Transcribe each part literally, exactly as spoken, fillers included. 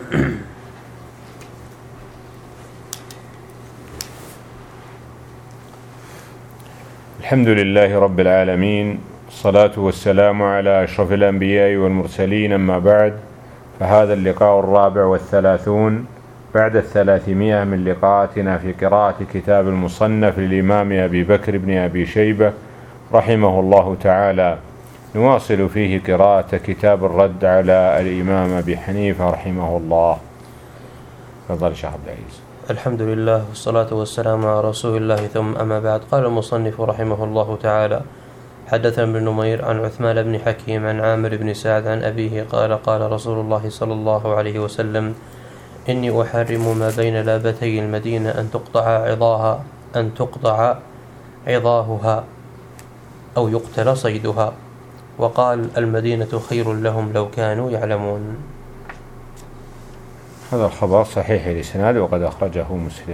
الحمد لله رب العالمين، الصلاة والسلام على أشرف الأنبياء والمرسلين، أما بعد، فهذا اللقاء الرابع والثلاثون بعد الثلاثمائة من لقاءاتنا في قراءة كتاب المصنف للإمام أبي بكر بن أبي شيبة رحمه الله تعالى. نواصل فيه قراءة كتاب الرد على الإمام أبي حنيفة رحمه الله. تفضل شيخ عبد العزيز. الحمد لله والصلاة والسلام على رسول الله، ثم أما بعد. قال المصنف رحمه الله تعالى: حدثنا ابن نمير عن عثمان بن حكيم عن عامر بن سعد عن أبيه قال: قال رسول الله صلى الله عليه وسلم: إني أحرم ما بين لابتي المدينة أن تقطع عظاها أن تقطع عظاهها أو يقتل صيدها. وقال: المدينة خير لهم لو كانوا يعلمون. هذا الخبر صحيح الإسناد وقد أخرجه مسلم.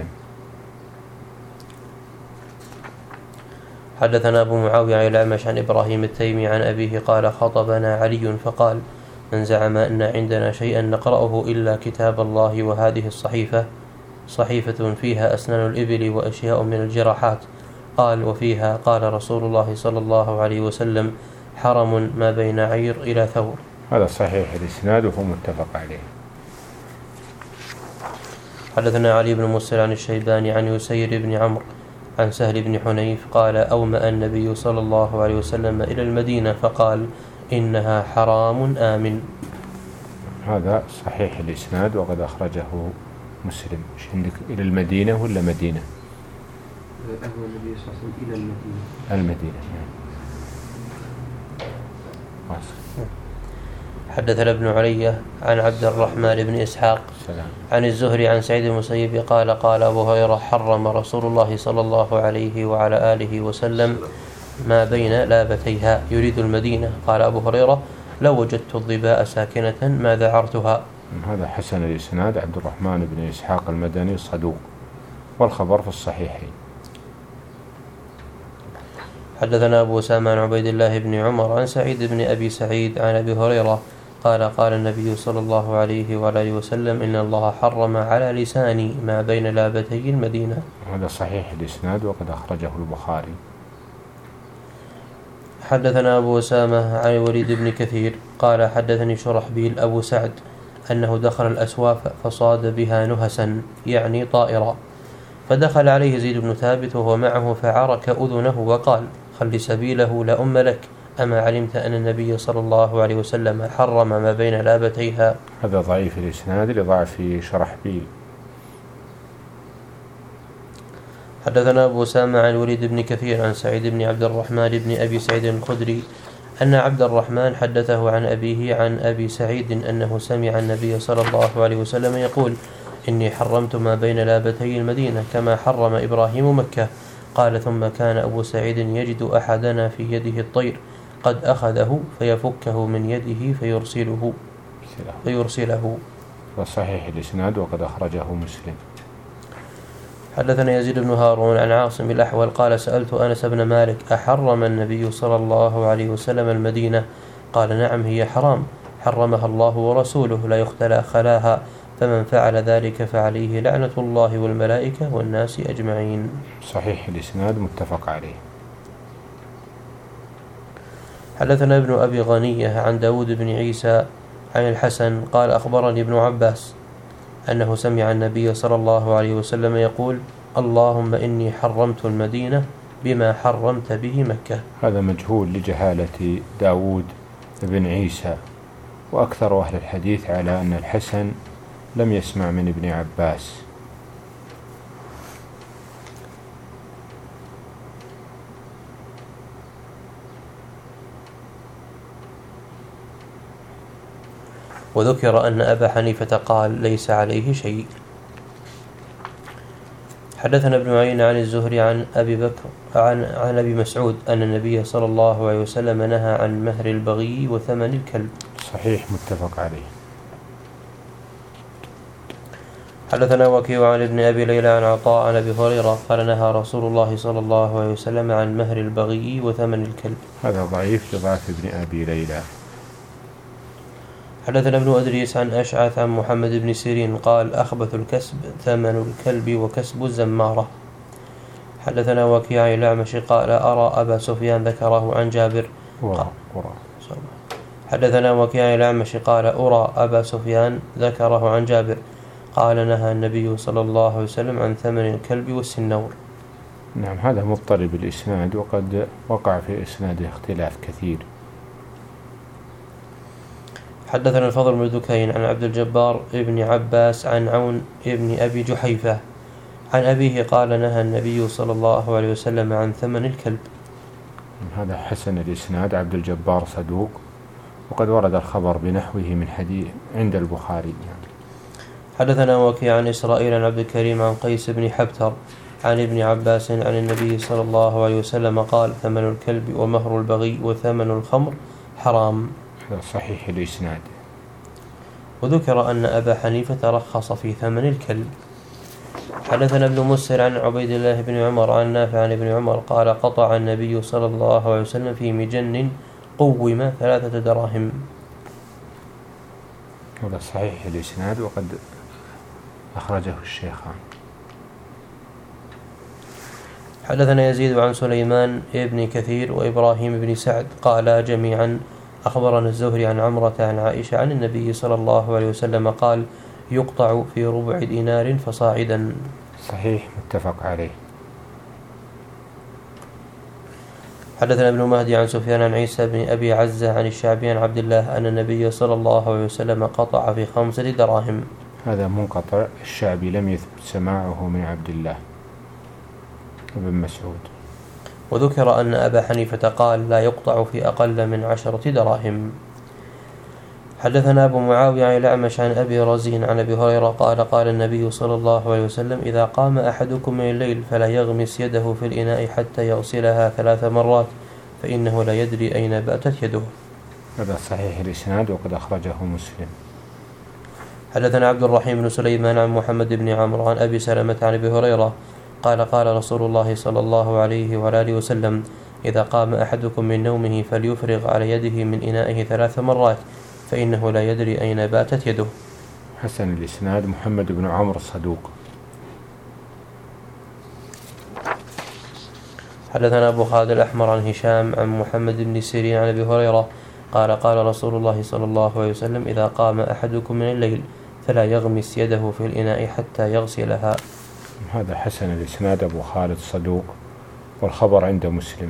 حدثنا أبو معاوية عن الأعمش عن إبراهيم التيمي عن أبيه قال: خطبنا علي فقال: من زعم أن عندنا شيئا نقرأه إلا كتاب الله وهذه الصحيفة صحيفة فيها أسنان الإبل وأشياء من الجراحات. قال: وفيها قال رسول الله صلى الله عليه وسلم: حرم ما بين عير إلى ثور. هذا صحيح الإسناد وهو متفق عليه. حدثنا علي بن مسر عن الشيباني عن يسير بن عمرو عن سهل بن حنيف قال: أومأ النبي صلى الله عليه وسلم إلى المدينة فقال: إنها حرام آمن. هذا صحيح الإسناد وقد أخرجه مسلم. إيش عندك؟ إلى المدينة ولا مدينة؟ أهو النبي صلى الله عليه وسلم إلى المدينة. المدينة. حدثنا ابن علي عن عبد الرحمن بن إسحاق سلام. عن الزهري عن سعيد المسيب قال: قال أبو هريرة: حرم رسول الله صلى الله عليه وعلى آله وسلم ما بين لابتيها، يريد المدينة. قال أبو هريرة: لو وجدت الظباء ساكنة ما ذعرتها. هذا حسن الإسناد. عبد الرحمن بن إسحاق المدني صدوق، والخبر في الصحيحين. حدثنا أبو أسامة عن عبيد الله بن عمر عن سعيد بن أبي سعيد عن أبي هريرة قال: قال النبي صلى الله عليه وآله وسلم: إن الله حرم على لساني ما بين لابتي المدينة. هذا صحيح الإسناد وقد أخرجه البخاري. حدثنا أبو أسامة عن الوليد بن كثير قال: حدثني شرحبيل أبو سعد أنه دخل الأسواف فصاد بها نهسا، يعني طائرا، فدخل عليه زيد بن ثابت وهو معه فعرك أذنه وقال: خل سبيله لا أم لك، أما علمت أن النبي صلى الله عليه وسلم حرم ما بين لابتيها. هذا ضعيف الإسناد لضعف شرحبيل. حدثنا أبو أسامة عن الوليد بن كثير عن سعيد بن عبد الرحمن بن أبي سعيد الخدري أن عبد الرحمن حدثه عن أبيه عن أبي سعيد أنه سمع النبي صلى الله عليه وسلم يقول: إني حرمت ما بين لابتي المدينة كما حرم إبراهيم مكة. قال: ثم كان أبو سعيد يجد أحدنا في يده الطير قد أخذه فيفكه من يده فيرسله فيرسله وصحيح الإسناد وقد أخرجه مسلم. حدثنا يزيد بن هارون عن عاصم الأحول قال: سألت أنس بن مالك: أحرم النبي صلى الله عليه وسلم المدينة؟ قال: نعم، هي حرام، حرمها الله ورسوله، لا يختلى خلاها، فمن فعل ذلك فعليه لعنة الله والملائكة والناس أجمعين. صحيح الإسناد متفق عليه. حدثنا ابن أبي غنية عن داود بن عيسى عن الحسن قال: أخبرني ابن عباس أنه سمع النبي صلى الله عليه وسلم يقول: اللهم إني حرمت المدينة بما حرمت به مكة. هذا مجهول لجهالة داود بن عيسى، وأكثر أهل الحديث على أن الحسن لم يسمع من ابن عباس. وذكر أن أبا حنيفة قال: ليس عليه شيء. حدثنا ابن عين عن الزهري عن أبي بكر عن, عن أبي مسعود أن النبي صلى الله عليه وسلم نهى عن مهر البغي وثمن الكلب. صحيح متفق عليه. حدثنا وكيع عن ابن أبي ليلى عن عطاء عن أبي هريرة قال: نهى رسول الله صلى الله عليه وسلم عن مهر البغي وثمن الكلب. هذا ضعيف لضعف ابن أبي ليلى. حدثنا ابن أدريس عن أشعث عن محمد بن سيرين قال أخبث الكسب ثمن الكلب وكسب الزمارة. حدثنا وكيع الأعمش قال أرى أبا سفيان ذكره عن جابر. حدثنا وكيع الأعمش قال أرى أبا سفيان ذكره عن جابر قال نهى النبي صلى الله عليه وسلم عن ثمن الكلب والسنور. نعم هذا مضطرب الإسناد وقد وقع في إسناده اختلاف كثير. حدثنا الفضل بن دكين عن عبد الجبار ابن عباس عن عون ابن أبي جحيفة عن أبيه قال نهى النبي صلى الله عليه وسلم عن ثمن الكلب. هذا حسن الإسناد عبد الجبار صدوق وقد ورد الخبر بنحوه من حديث عند البخاري. حدثنا وكيع عن إسرائيل عن عبد الكريم عن قيس بن حبتر عن ابن عباس عن النبي صلى الله عليه وسلم قال ثمن الكلب ومهر البغي وثمن الخمر حرام. هذا صحيح الإسناد. وذكر أن أبا حنيفة رخص في ثمن الكلب. حدثنا ابن مسهر عن عبيد الله بن عمر عن نافع عن ابن عمر قال قطع النبي صلى الله عليه وسلم في مجن قوم ثلاثة دراهم. هذا صحيح الإسناد وقد أخرجه الشيخان. حدثنا يزيد عن سليمان ابن كثير وإبراهيم بن سعد قالا جميعا أخبرنا الزهري عن عمرة عن عائشة عن النبي صلى الله عليه وسلم قال يقطع في ربع دينار فصاعدا. صحيح متفق عليه. حدثنا ابن مهدي عن سفيان عن عيسى بن أبي عزة عن الشعبي عن عبد الله أن النبي صلى الله عليه وسلم قطع في خمسة دراهم. هذا منقطع، الشعبي لم يثبت سماعه من عبد الله بن مسعود. وذكر أن أبا حنيفة قال لا يقطع في أقل من عشرة دراهم. حدثنا أبو معاوية عن الأعمش عن أبي رزين عن أبي هريرة قال قال النبي صلى الله عليه وسلم إذا قام أحدكم من الليل فلا يغمس يده في الإناء حتى يغسلها ثلاث مرات فإنه لا يدري أين باتت يده. هذا صحيح الإسناد وقد أخرجه مسلم. حدثنا عبد الرحيم بن سليمان عن محمد بن عمرو عن أبي سلمة عن أبي هريرة قال قال رسول الله صلى الله عليه وآله وسلم إذا قام أحدكم من نومه فليفرغ على يده من إنائه ثلاث مرات فإنه لا يدري أين باتت يده. حسن الإسناد. محمد بن عمرو الصدوق. حدثنا أبو خالد الأحمر عن هشام عن محمد بن سيرين عن أبي هريرة قال قال رسول الله صلى الله عليه وسلم إذا قام أحدكم من الليل فلا يغمس يده في الإناء حتى يغسلها. هذا حسن الإسناد أبو خالد صدوق والخبر عند مسلم.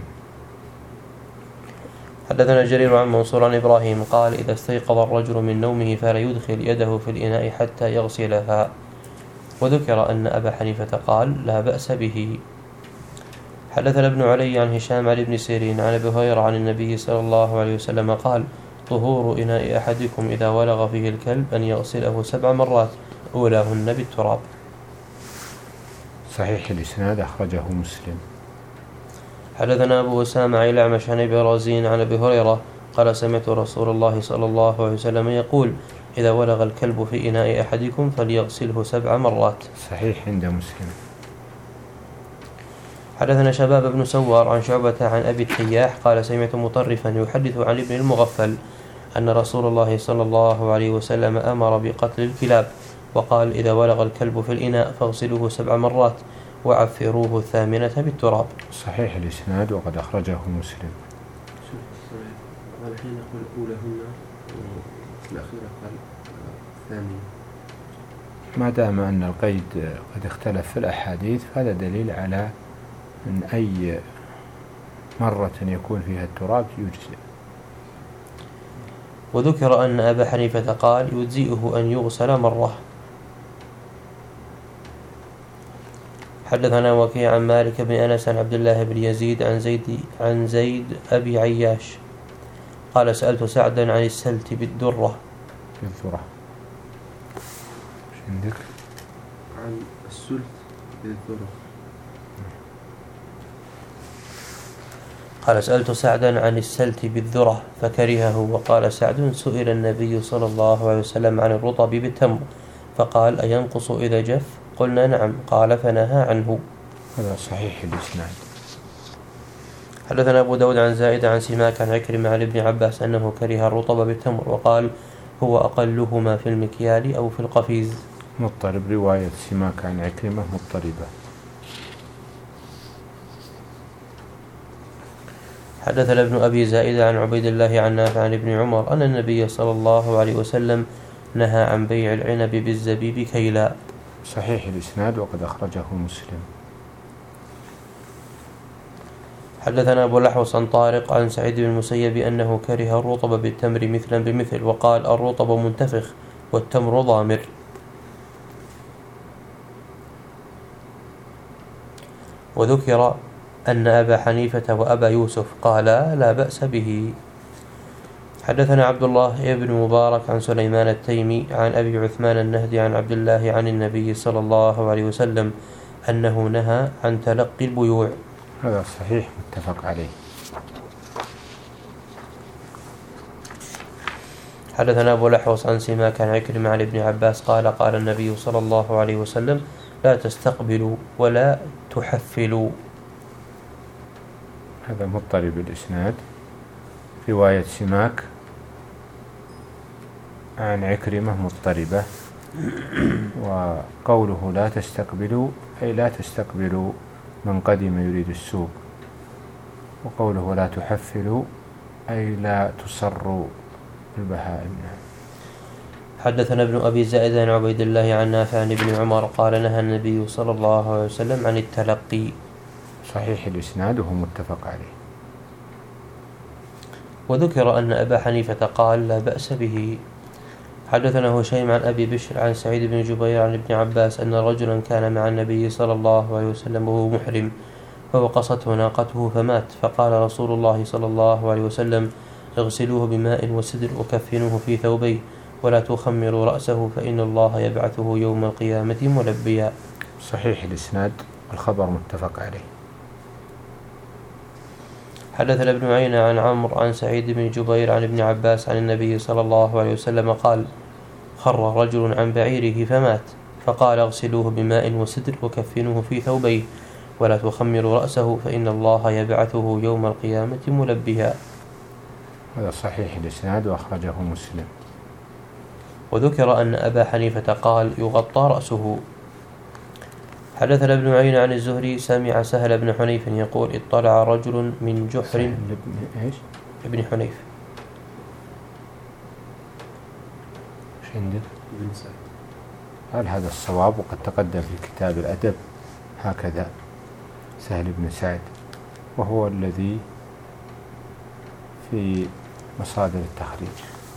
حدثنا جرير عن منصور عن إبراهيم قال إذا استيقظ الرجل من نومه فلا يدخل يده في الإناء حتى يغسلها. وذكر أن أبا حنيفة قال لا بأس به. حدثنا ابن علي عن هشام عن ابن سيرين عن أبي هريرة عن النبي صلى الله عليه وسلم قال طهور إناء أحدكم إذا ولغ فيه الكلب أن يغسله سبع مرات أولاهن بالتراب. صحيح الإسناد أخرجه مسلم. حدثنا أبو أسامة عن الأعمش عن أبي رزين عن أبي هريرة قال سمعت رسول الله صلى الله عليه وسلم يقول إذا ولغ الكلب في إناء أحدكم فليغسله سبع مرات. صحيح عند مسلم. حدثنا شباب بن سوار عن شعبة عن أبي التياح قال سمعت مطرفا يحدث عن ابن المغفل أن رسول الله صلى الله عليه وسلم أمر بقتل الكلاب وقال إذا ولغ الكلب في الإناء فاغسلوه سبع مرات وعفروه الثامنة بالتراب. صحيح الإسناد وقد أخرجه مسلم. الحين نقول أولهن في الأخيرة قال الثانية. ما دام أن القيد قد اختلف في الأحاديث فهذا دليل على أن أي مرة يكون فيها التراب يجزئ. وذكر أن أبا حنيفة قال يجزئه أن يغسل مرة. حدثنا وكيع عن مالك بن أنس عن عبد الله بن يزيد عن زيد عن زيد أبي عياش قال سألت سعدا عن السلت بالدرة. بالذرة ايش عندك؟ عن السلت بالذرة. قال سألت سعدا عن السلت بالذرة فكرهه وقال سعد سئل النبي صلى الله عليه وسلم عن الرطب بالتمر فقال أينقص إذا جف؟ قلنا نعم قال فنهى عنه. هذا صحيح الإسناد. حدثنا أبو داود عن زائد عن سماك عن عكرمة عن ابن عباس أنه كره الرطب بالتمر وقال هو أقلهما في المكيال أو في القفيز. مضطرب. رواية سماك عن عكرمة مضطربة. حدثنا ابن أبي زائدة عن عبيد الله عن نافع عن ابن عمر أن النبي صلى الله عليه وسلم نهى عن بيع العنب بالزبيب كيلا. صحيح الإسناد وقد أخرجه مسلم. حدثنا أبو الأحوص عن طارق عن سعيد بن المسيب أنه كره الرطب بالتمر مثلا بمثل، وقال الرطب منتفخ والتمر ضامر. وذكر أن أبا حنيفة وأبا يوسف قالا لا بأس به. حدثنا عبد الله بن مبارك عن سليمان التيمي عن أبي عثمان النهدي عن عبد الله عن النبي صلى الله عليه وسلم أنه نهى عن تلقي البيوع. هذا صحيح متفق عليه. حدثنا أبو الأحوص عن سماك عن عكرمة عن ابن عباس قال قال النبي صلى الله عليه وسلم لا تستقبلوا ولا تحفلوا. هذا مضطرب الإسناد. رواية سماك عن عكرمة مضطربة. وقوله لا تستقبلوا أي لا تستقبلوا من قدم يريد السوق، وقوله لا تحفلوا أي لا تصروا البهائم. حدثنا ابن أبي زائدة عن عبيد الله عن نافع عن ابن عمر قال نهى النبي صلى الله عليه وسلم عن التلقي. صحيح الإسناد وهو متفق عليه. وذكر أن أبا حنيفة قال لا بأس به. حدثنا هشيم عن أبي بشر عن سعيد بن جبير عن ابن عباس أن رجلا كان مع النبي صلى الله عليه وسلم وهو محرم فوقصته ناقته فمات، فقال رسول الله صلى الله عليه وسلم اغسلوه بماء وسدر وكفنوه في ثوبيه ولا تخمروا رأسه فإن الله يبعثه يوم القيامة ملبيا. صحيح الإسناد والخبر متفق عليه. حدثنا ابن عيينة عن عمرو عن سعيد بن جبير عن ابن عباس عن النبي صلى الله عليه وسلم قال خر رجل عن بعيره فمات، فقال اغسلوه بماء وسدر وكفنوه في ثوبيه ولا تخمروا رأسه فإن الله يبعثه يوم القيامة ملبيا. هذا صحيح الإسناد وأخرجه مسلم. وذكر أن أبا حنيفة قال يغطى رأسه. حدثنا ابن عيينة عن الزهري سمع سهل بن حنيف يقول اطلع رجل من جحر إيش؟ ابن حنيف. ايش عندك؟ ابن سعد. هل هذا الصواب؟ وقد تقدم في كتاب الأدب هكذا سهل بن سعد، وهو الذي في مصادر التخريج.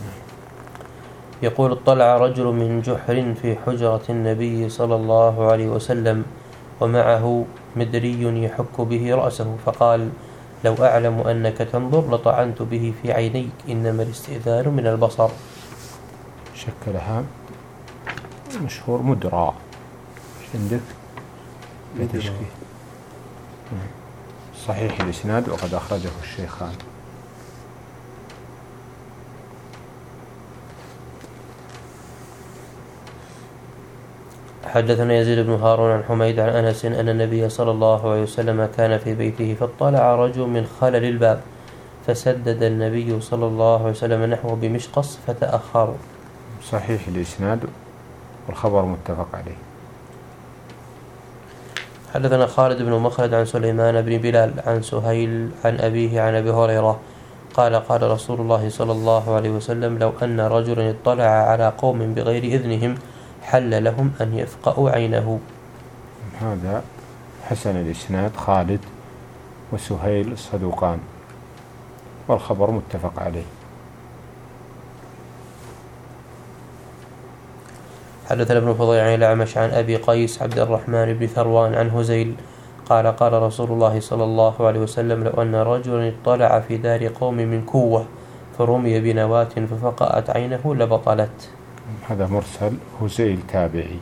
يقول اطلع رجل من جحر في حجرة النبي صلى الله عليه وسلم ومعه مدري يحك به رأسه، فقال لو أعلم أنك تنظر لطعنت به في عينيك، إنما الاستئذان من البصر. شكلها مشهور مدرى. ايش عندك؟ بتشكي. صحيح الإسناد وقد أخرجه الشيخان. حدثنا يزيد بن هارون عن حميد عن أنس أن النبي صلى الله عليه وسلم كان في بيته فاطلع رجل من خلل الباب فسدد النبي صلى الله عليه وسلم نحوه بمشقص فتأخر. صحيح الإسناد والخبر متفق عليه. حدثنا خالد بن مخلد عن سليمان بن بلال عن سهيل عن أبيه عن أبي هريرة قال قال رسول الله صلى الله عليه وسلم لو أن رجلا اطلع على قوم بغير إذنهم حل لهم أن يفقأوا عينه. هذا حسن الإسناد. خالد وسهيل صدوقان والخبر متفق عليه. حدثنا ابن فضيل عن الأعمش عن أبي قيس عبد الرحمن بن ثروان عن هزيل قال قال رسول الله صلى الله عليه وسلم لو أن رجلا اطلع في دار قوم من كوة فرمي بنواة ففقأت عينه لبطلت. هذا مرسل. هزيل تابعي.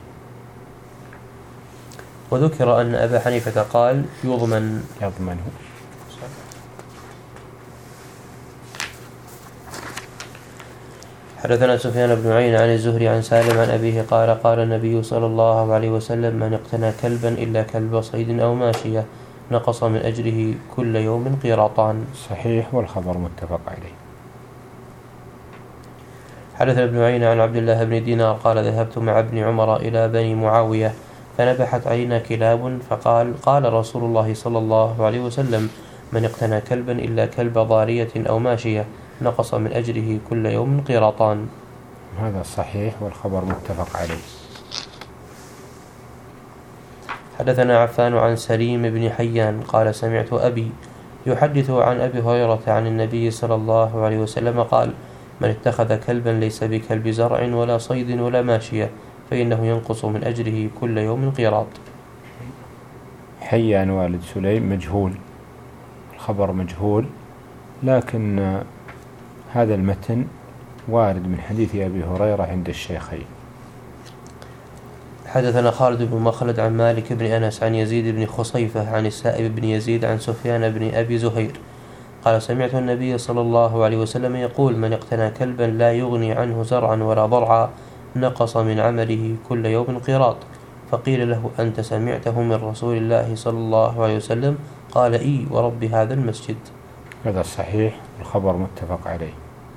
وذكر أن أبا حنيفة قال يضمن يضمنه. حدثنا سفيان بن عين عن الزهري عن سالم عن أبيه قال قال النبي صلى الله عليه وسلم من اقتنى كلبا إلا كلب صيد أو ماشية نقص من أجره كل يوم قيراطان. صحيح والخبر متفق عليه. حدثنا ابن عيينة عن عبد الله بن دينار قال ذهبت مع ابن عمر إلى بني معاوية فنبحت علينا كلاب فقال قال رسول الله صلى الله عليه وسلم من اقتنى كلبا إلا كلب ضارية أو ماشية نقص من أجره كل يوم قيراطان. هذا صحيح والخبر متفق عليه. حدثنا عفان عن سليم بن حيان قال سمعت أبي يحدث عن أبي هريرة عن النبي صلى الله عليه وسلم قال من اتخذ كلبا ليس بكلب زرع ولا صيد ولا ماشية فإنه ينقص من أجره كل يوم قيراط. حيان والد سليم مجهول، الخبر مجهول، لكن هذا المتن وارد من حديث أبي هريرة عند الشيخين. حدثنا خالد بن مخلد عن مالك بن أنس عن يزيد بن خصيفة عن السائب بن يزيد عن سفيان بن أبي زهير قال سمعت النبي صلى الله عليه وسلم يقول من اقتنى كلبا لا يغني عنه زرعا ولا ضرعا نقص من عمله كل يوم قيراط. فقيل له أنت سمعته من رسول الله صلى الله عليه وسلم؟ قال إي ورب هذا المسجد. هذا صحيح، الخبر متفق عليه.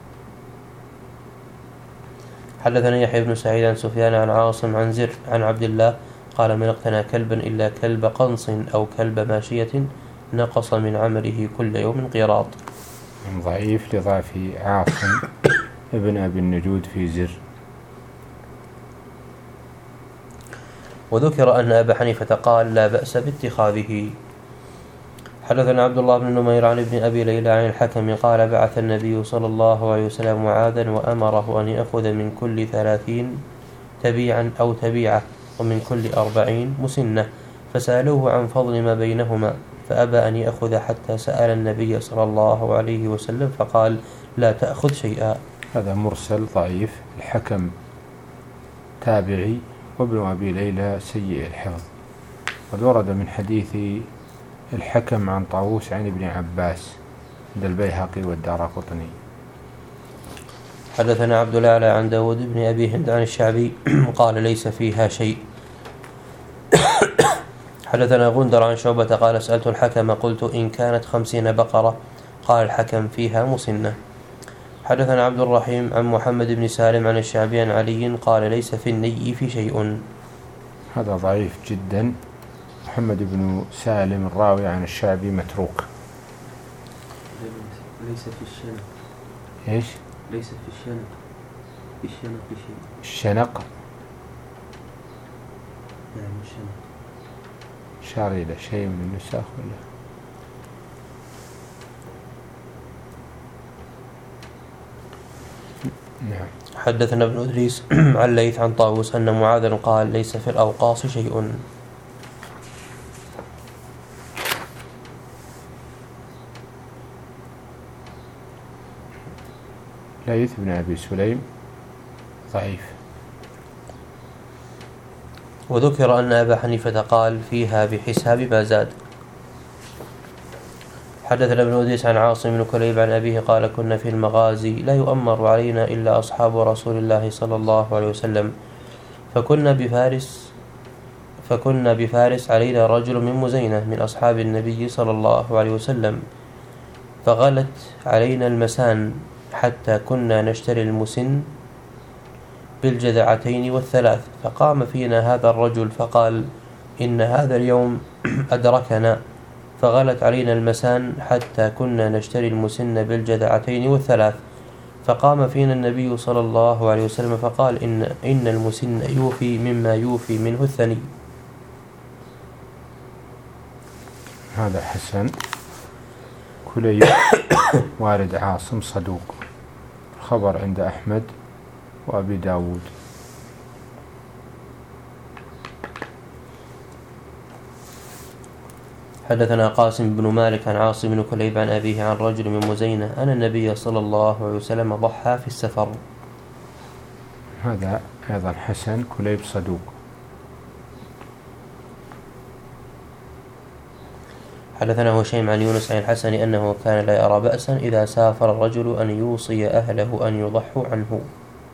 حدثنا يحيى بن سعيد عن سفيان عن عاصم عن زر عن عبد الله قال من اقتنى كلبا إلا كلب قنص أو كلب ماشية نقص من عمله كل يوم قيراط. ضعيف لضعف عاصم ابن أبي النجود في زر. وذكر أن أبا حنيفة قال لا بأس باتخاذه. حدثنا عبد الله بن نمير عن ابن أبي ليلى عن الحكم قال بعث النبي صلى الله عليه وسلم معاذا وأمره أن يأخذ من كل ثلاثين تبيعا أو تبيعة ومن كل أربعين مسنة فسألوه عن فضل ما بينهما فأبى أن يأخذ حتى سأل النبي صلى الله عليه وسلم فقال لا تأخذ شيئا. هذا مرسل ضعيف. الحكم تابعي وابن أبي ليلى سيء الحفظ. قد ورد من حديث الحكم عن طاووس عن ابن عباس عند البيهقي والدارقطني. حدثنا عبد الأعلى عن داود بن أبي هند عن الشعبي قال ليس فيها شيء. حدثنا غندر عن شعبة قال سألت الحكم قلت إن كانت خمسين بقرة قال الحكم فيها مسنة. حدثنا عبد الرحيم عن محمد بن سالم عن الشعبي عن علي قال ليس في الني في شيء. هذا ضعيف جدا. محمد بن سالم الراوي عن الشعبي متروك. ليس في الشنق. ايش؟ ليس في الشنق. في الشنق في شيء. الشنق. نعم الشنق. شار إلى شيء من النساخ ولا؟ نعم. حدثنا ابن إدريس عن ليث عن طاووس أن معاذا قال ليس في الأوقاص شيء. ليث بن أبي سليم ضعيف. وذكر أن أبا حنيفة قال فيها بحساب ما زاد. حدثنا ابن أديس عن عاصم بن كليب عن أبيه قال كنا في المغازي لا يؤمر علينا إلا أصحاب رسول الله صلى الله عليه وسلم فكنا بفارس فكنا بفارس علينا رجل من مزينة من أصحاب النبي صلى الله عليه وسلم فغلت علينا المسان حتى كنا نشتري المسن بالجذعتين والثلاث فقام فينا هذا الرجل فقال إن هذا اليوم أدركنا فغلت علينا المسان حتى كنا نشتري المسن بالجذعتين والثلاث فقام فينا النبي صلى الله عليه وسلم فقال إن, إن المسن يوفي مما يوفي منه الثني. هذا حسن. كليب والد عاصم صدوق. الخبر عند أحمد وأبي داود. حدثنا قاسم بن مالك عن عاصم بن كليب عن أبيه عن رجل من مزينة أن النبي صلى الله عليه وسلم ضحى في السفر. هذا أيضا حسن. كليب صدوق. حدثنا هشيم عن يونس عن الحسن أنه كان لا يرى بأسا إذا سافر الرجل أن يوصي أهله أن يضحوا عنه.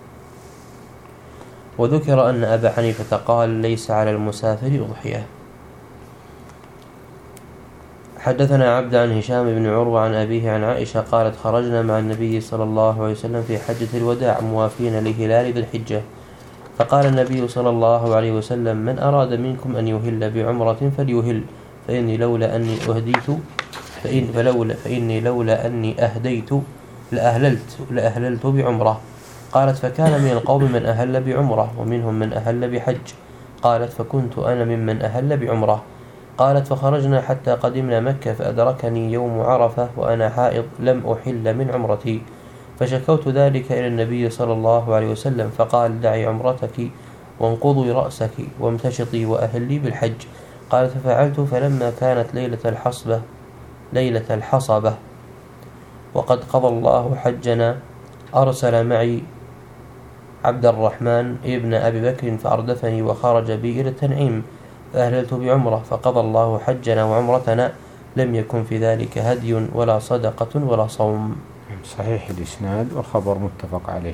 وذكر أن أبا حنيفة قال ليس على المسافر أضحية. حدثنا عبد عن هشام بن عروة عن أبيه عن عائشة قالت خرجنا مع النبي صلى الله عليه وسلم في حجة الوداع موافين لهلال ذي الحجة، فقال النبي صلى الله عليه وسلم من أراد منكم أن يهل بعمرة فليهل، فإني لولا أني أهديت فإن فلولا فإني لولا أني أهديت لأهللت لأهللت بعمرة. قالت فكان من القوم من أهل بعمرة ومنهم من أهل بحج. قالت فكنت أنا ممن أهل بعمرة. قالت فخرجنا حتى قدمنا مكة فأدركني يوم عرفة وأنا حائض لم أحل من عمرتي، فشكوت ذلك إلى النبي صلى الله عليه وسلم فقال دعي عمرتك وانقضي رأسك وامتشطي وأهلي بالحج. قالت ففعلت، فلما كانت ليلة الحصبة ليلة الحصبة وقد قضى الله حجنا أرسل معي عبد الرحمن ابن أبي بكر فأردفني وخرج بي إلى التنعيم فأهللت بعمرة، فقضى الله حجنا وعمرتنا، لم يكن في ذلك هدي ولا صدقة ولا صوم. صحيح الإسناد والخبر متفق عليه.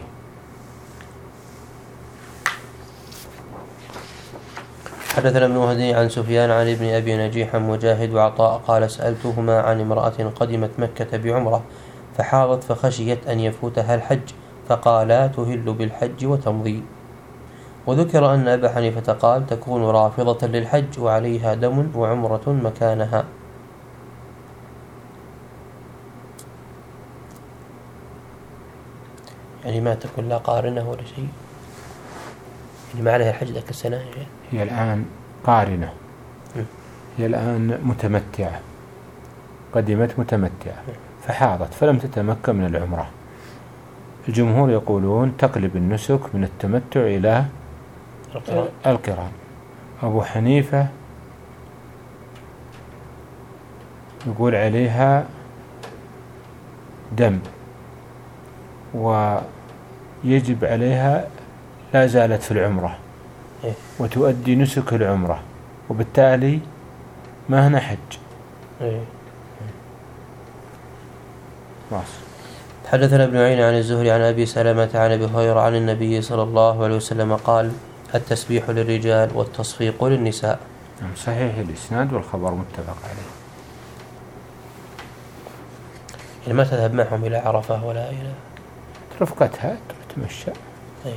حدثنا ابن وهدي عن سفيان عن ابن أبي نجيح مجاهد وعطاء قال سألتهما عن امرأة قدمت مكة بعمرة فحاضت فخشيت أن يفوتها الحج فقالا تهل بالحج وتمضي. وذكر أن أبا حنيفة قال تكون رافضة للحج وعليها دم وعمرة مكانها. يعني ما تكون لا قارنة ولا شيء، يعني ما عليها الحج ذاك السنة يعني. هي الآن قارنة، هي الآن متمتعة، قدمت متمتعة فحاضت فلم تتمكن من العمرة. الجمهور يقولون تقلب النسك من التمتع إلى القران. أبو حنيفة يقول عليها دم ويجب عليها لا زالت في العمرة وتؤدي نسك العمرة وبالتالي ما هنا حج. واصل. حدثنا ابن عين عن الزهري عن أبي سلمة عن أبي هريرة عن النبي صلى الله عليه وسلم قال التسبيح للرجال والتصفيق للنساء. صحيح الإسناد والخبر متفق عليه. يعني ما تذهب معهم إلى عرفة ولا إلى رفقتها تمشى. طيب.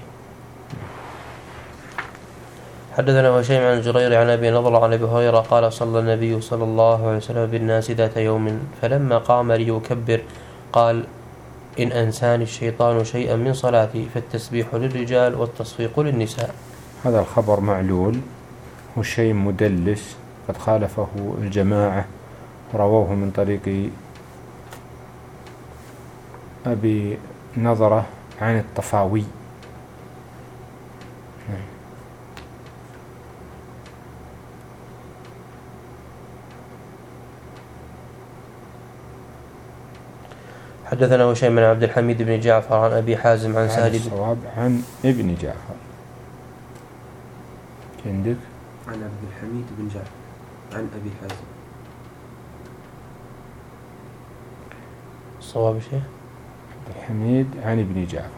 حدثنا هشيم عن جرير عن أبي نضر عن أبي هريرة قال صلى النبي صلى الله عليه وسلم بالناس ذات يوم فلما قام ليكبر قال إن أنساني الشيطان شيئا من صلاتي فالتسبيح للرجال والتصفيق للنساء. هذا الخبر معلول، هشيم مدلس قد خالفه الجماعة رووه من طريق أبي نضرة عن الطفاوي. حدثنا هشيم بن عبد الحميد بن جعفر عن أبي حازم عن سهل الصواب عن ابن جعفر. عندك عن عبد الحميد بن جعفر عن أبي حازم. الصواب شيء عبد الحميد عن ابن جعفر.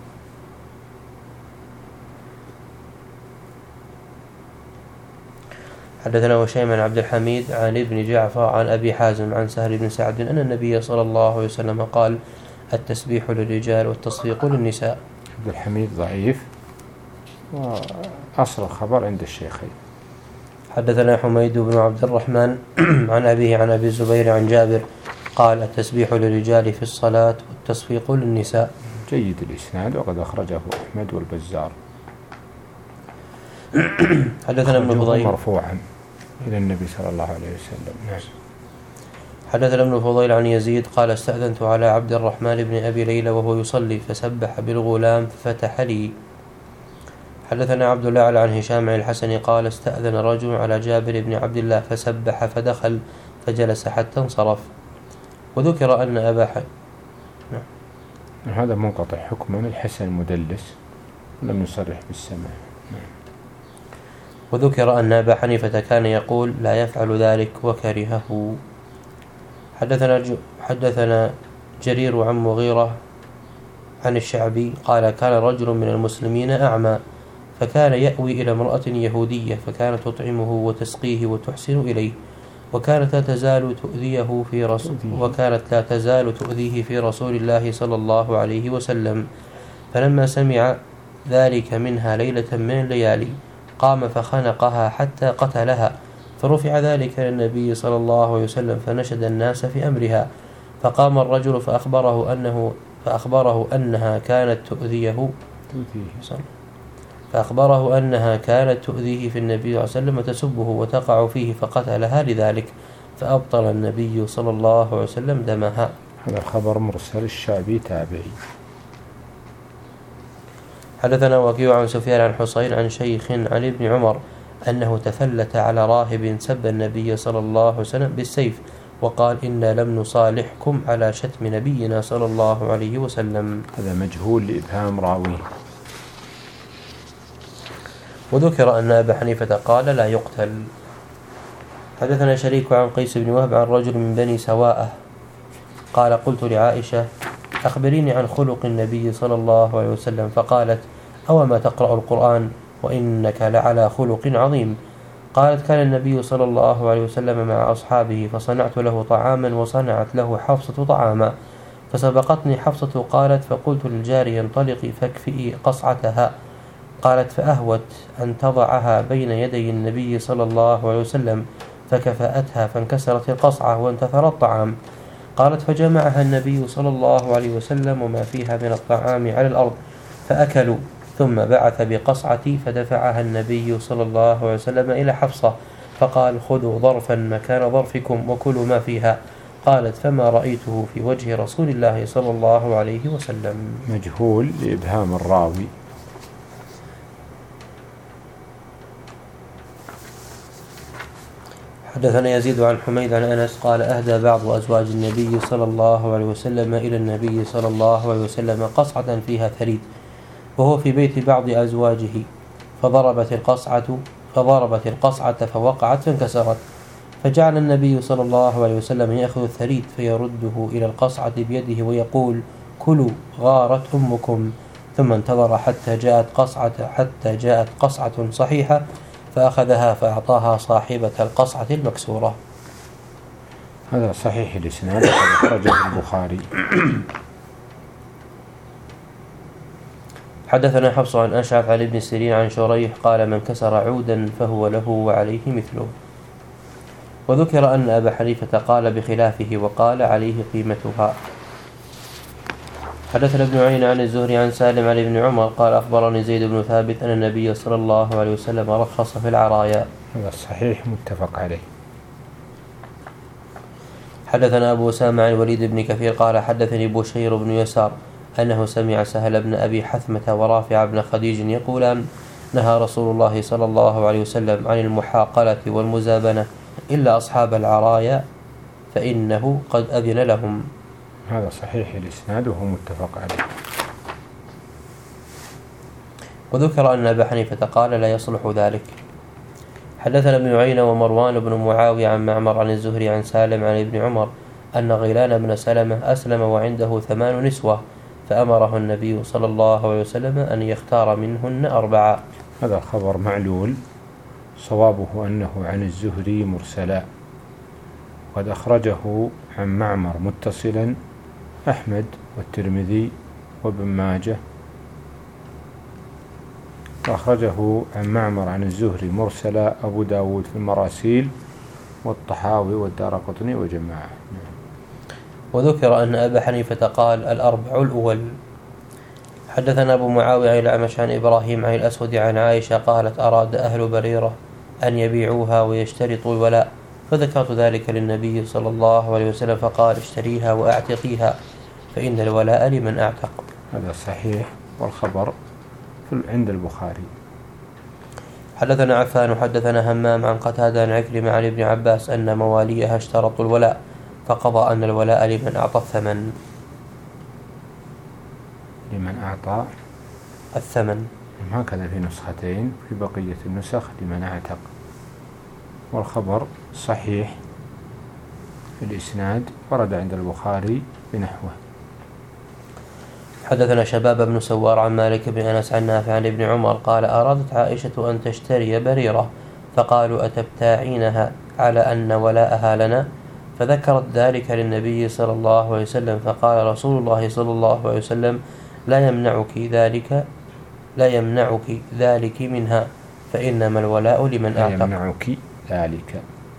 حدثنا هشيم بن عبد الحميد عن ابن جعفر عن أبي حازم عن سهل بن سعد أن النبي صلى الله عليه وسلم قال التسبيح للرجال والتصفيق للنساء. عبد الحميد ضعيف وأصل الخبر عند الشيخين. حدثنا حميد بن عبد الرحمن عن أبيه عن أبي الزبير عن جابر قال التسبيح للرجال في الصلاة والتصفيق للنساء. جيد الإسناد وقد أخرجه أحمد والبزار. حدثنا ابن فضيل مرفوعا إلى النبي صلى الله عليه وسلم. نعم. حدثنا ابن فضيل عن يزيد قال استأذنت على عبد الرحمن بن أبي ليلى وهو يصلي فسبح بالغلام ففتح لي. حدثنا عبد الله عن هشام عن الحسن قال استأذن رجل على جابر بن عبد الله فسبح فدخل فجلس حتى انصرف. وذكر أن أبا ح... نعم. هذا منقطع حكما، الحسن مدلس ولم يصرح بالسماع. نعم. وذكر أن أبا حنيفة كان يقول لا يفعل ذلك وكرهه. حدثنا ج... حدثنا جرير عن مغيرة عن الشعبي قال كان رجل من المسلمين أعمى فكان يأوي إلى امرأة يهودية فكانت تطعمه وتسقيه وتحسن إليه، وكانت لا تزال تؤذيه في رسول وكانت لا تزال تؤذيه في رسول الله صلى الله عليه وسلم. فلما سمع ذلك منها ليلة من الليالي قام فخنقها حتى قتلها، فرفع ذلك للنبي صلى الله عليه وسلم فنشد الناس في أمرها. فقام الرجل فأخبره أنه فأخبره أنها كانت تؤذيه فأخبره أنها كانت تؤذيه في النبي صلى الله عليه وسلم وتسبه وتقع فيه فقتلها لذلك، فأبطل النبي صلى الله عليه وسلم دمها. هذا خبر مرسل الشعبي تابعي. حدثنا وكيع عن سفيان عن حصين عن شيخ عن ابن عمر أنه تفلت على راهب سب النبي صلى الله عليه وسلم بالسيف وقال إنا لم نصالحكم على شتم نبينا صلى الله عليه وسلم. هذا مجهول لإبهام راويه. وذكر أن أبا حنيفة قال لا يقتل. حدثنا شريك عن قيس بن وهب عن رجل من بني سواءة قال قلت لعائشة أخبريني عن خلق النبي صلى الله عليه وسلم، فقالت أو ما تقرأ القرآن وإنك لعلى خلق عظيم. قالت كان النبي صلى الله عليه وسلم مع أصحابه فصنعت له طعاما وصنعت له حفصة طعاما، فسبقتني حفصة قالت فقلت للجارية انطلقي فاكفئي قصعتها، قالت فأهوت أن تضعها بين يدي النبي صلى الله عليه وسلم فكفأتها فانكسرت القصعة وانتثر الطعام. قالت فجمعها النبي صلى الله عليه وسلم وما فيها من الطعام على الأرض فأكلوا، ثم بعث بقصعتي فدفعها النبي صلى الله عليه وسلم إلى حفصة فقال خذوا ظرفا مكان ظرفكم وكلوا ما فيها. قالت فما رأيته في وجه رسول الله صلى الله عليه وسلم. مجهول لإبهام الراوي. حدثنا يزيد عن حميد عن أنس قال أهدى بعض أزواج النبي صلى الله عليه وسلم إلى النبي صلى الله عليه وسلم قصعة فيها ثريد وهو في بيت بعض أزواجه، فضربت القصعة فضربت القصعة فوقعت فانكسرت، فجعل النبي صلى الله عليه وسلم يأخذ الثريد فيرده إلى القصعة بيده ويقول كلوا غارت أمكم، ثم انتظر حتى جاءت قصعة حتى جاءت قصعة صحيحة فأخذها فأعطاها صاحبة القصعة المكسورة. هذا صحيح الإسناد خرجه البخاري. حدثنا حفص عن أشعث عن ابن سيرين عن شريح قال من كسر عودا فهو له وعليه مثله. وذكر أن أبا حنيفة قال بخلافه وقال عليه قيمتها. حدثنا ابن عين عن الزهري عن سالم عن ابن عمر قال أخبرني زيد بن ثابت أن النبي صلى الله عليه وسلم رخص في العرايا. هذا صحيح متفق عليه. حدثنا أبو أسامة عن الوليد بن كثير قال حدثني بشير بن يسار أنه سمع سهل بن أبي حثمة ورافع بن خديج يقولان نهى رسول الله صلى الله عليه وسلم عن المحاقلة والمزابنة إلا أصحاب العرايا فإنه قد أذن لهم. هذا صحيح الإسناد وهو متفق عليه. وذكر أن أبا حنيفة قال لا يصلح ذلك. حدثنا ابن عيينة ومروان بن معاوية عن معمر عن الزهري عن سالم عن ابن عمر أن غيلان بن سلمة أسلم وعنده ثمان نسوة فأمره النبي صلى الله عليه وسلم أن يختار منهن أربعة. هذا خبر معلول، صوابه أنه عن الزهري مرسلا، قد أخرجه عن معمر متصلا أحمد والترمذي وابن ماجه، وأخرجه عن معمر عن الزهري مرسلا أبو داود في المراسيل والطحاوي والدارقطني وجماعة. وذكر أن أبا حنيفة قال الأربع الأول. حدثنا أبو معاوية عن الأعمش عن إبراهيم عن الأسود عن عائشة قالت أراد أهل بريرة أن يبيعوها ويشترطوا الولاء، فذكرت ذلك للنبي صلى الله عليه وسلم فقال اشتريها وأعتقيها فإن الولاء لمن أعتق. هذا صحيح والخبر عند البخاري. حدثنا عفان وحدثنا همام عن قتادة عن عكرمة عن ابن عباس أن مواليها اشترطوا الولاء فقضى أن الولاء لمن أعطى الثمن. لمن أعطى الثمن هكذا في نسختين، في بقية النسخ لمن أعتق، والخبر صحيح في الإسناد ورد عند البخاري بنحوه. حدثنا شباب بن سوار عن مالك بن أنس عن نافع عن ابن عمر قال أرادت عائشة أن تشتري بريرة فقالوا أتبتاعينها على أن ولاءها لنا؟ فذكرت ذلك للنبي صلى الله عليه وسلم، فقال رسول الله صلى الله عليه وسلم لا يمنعك ذلك لا يمنعك ذلك منها، فإنما الولاء لمن أعتق. لا يمنعك ذلك،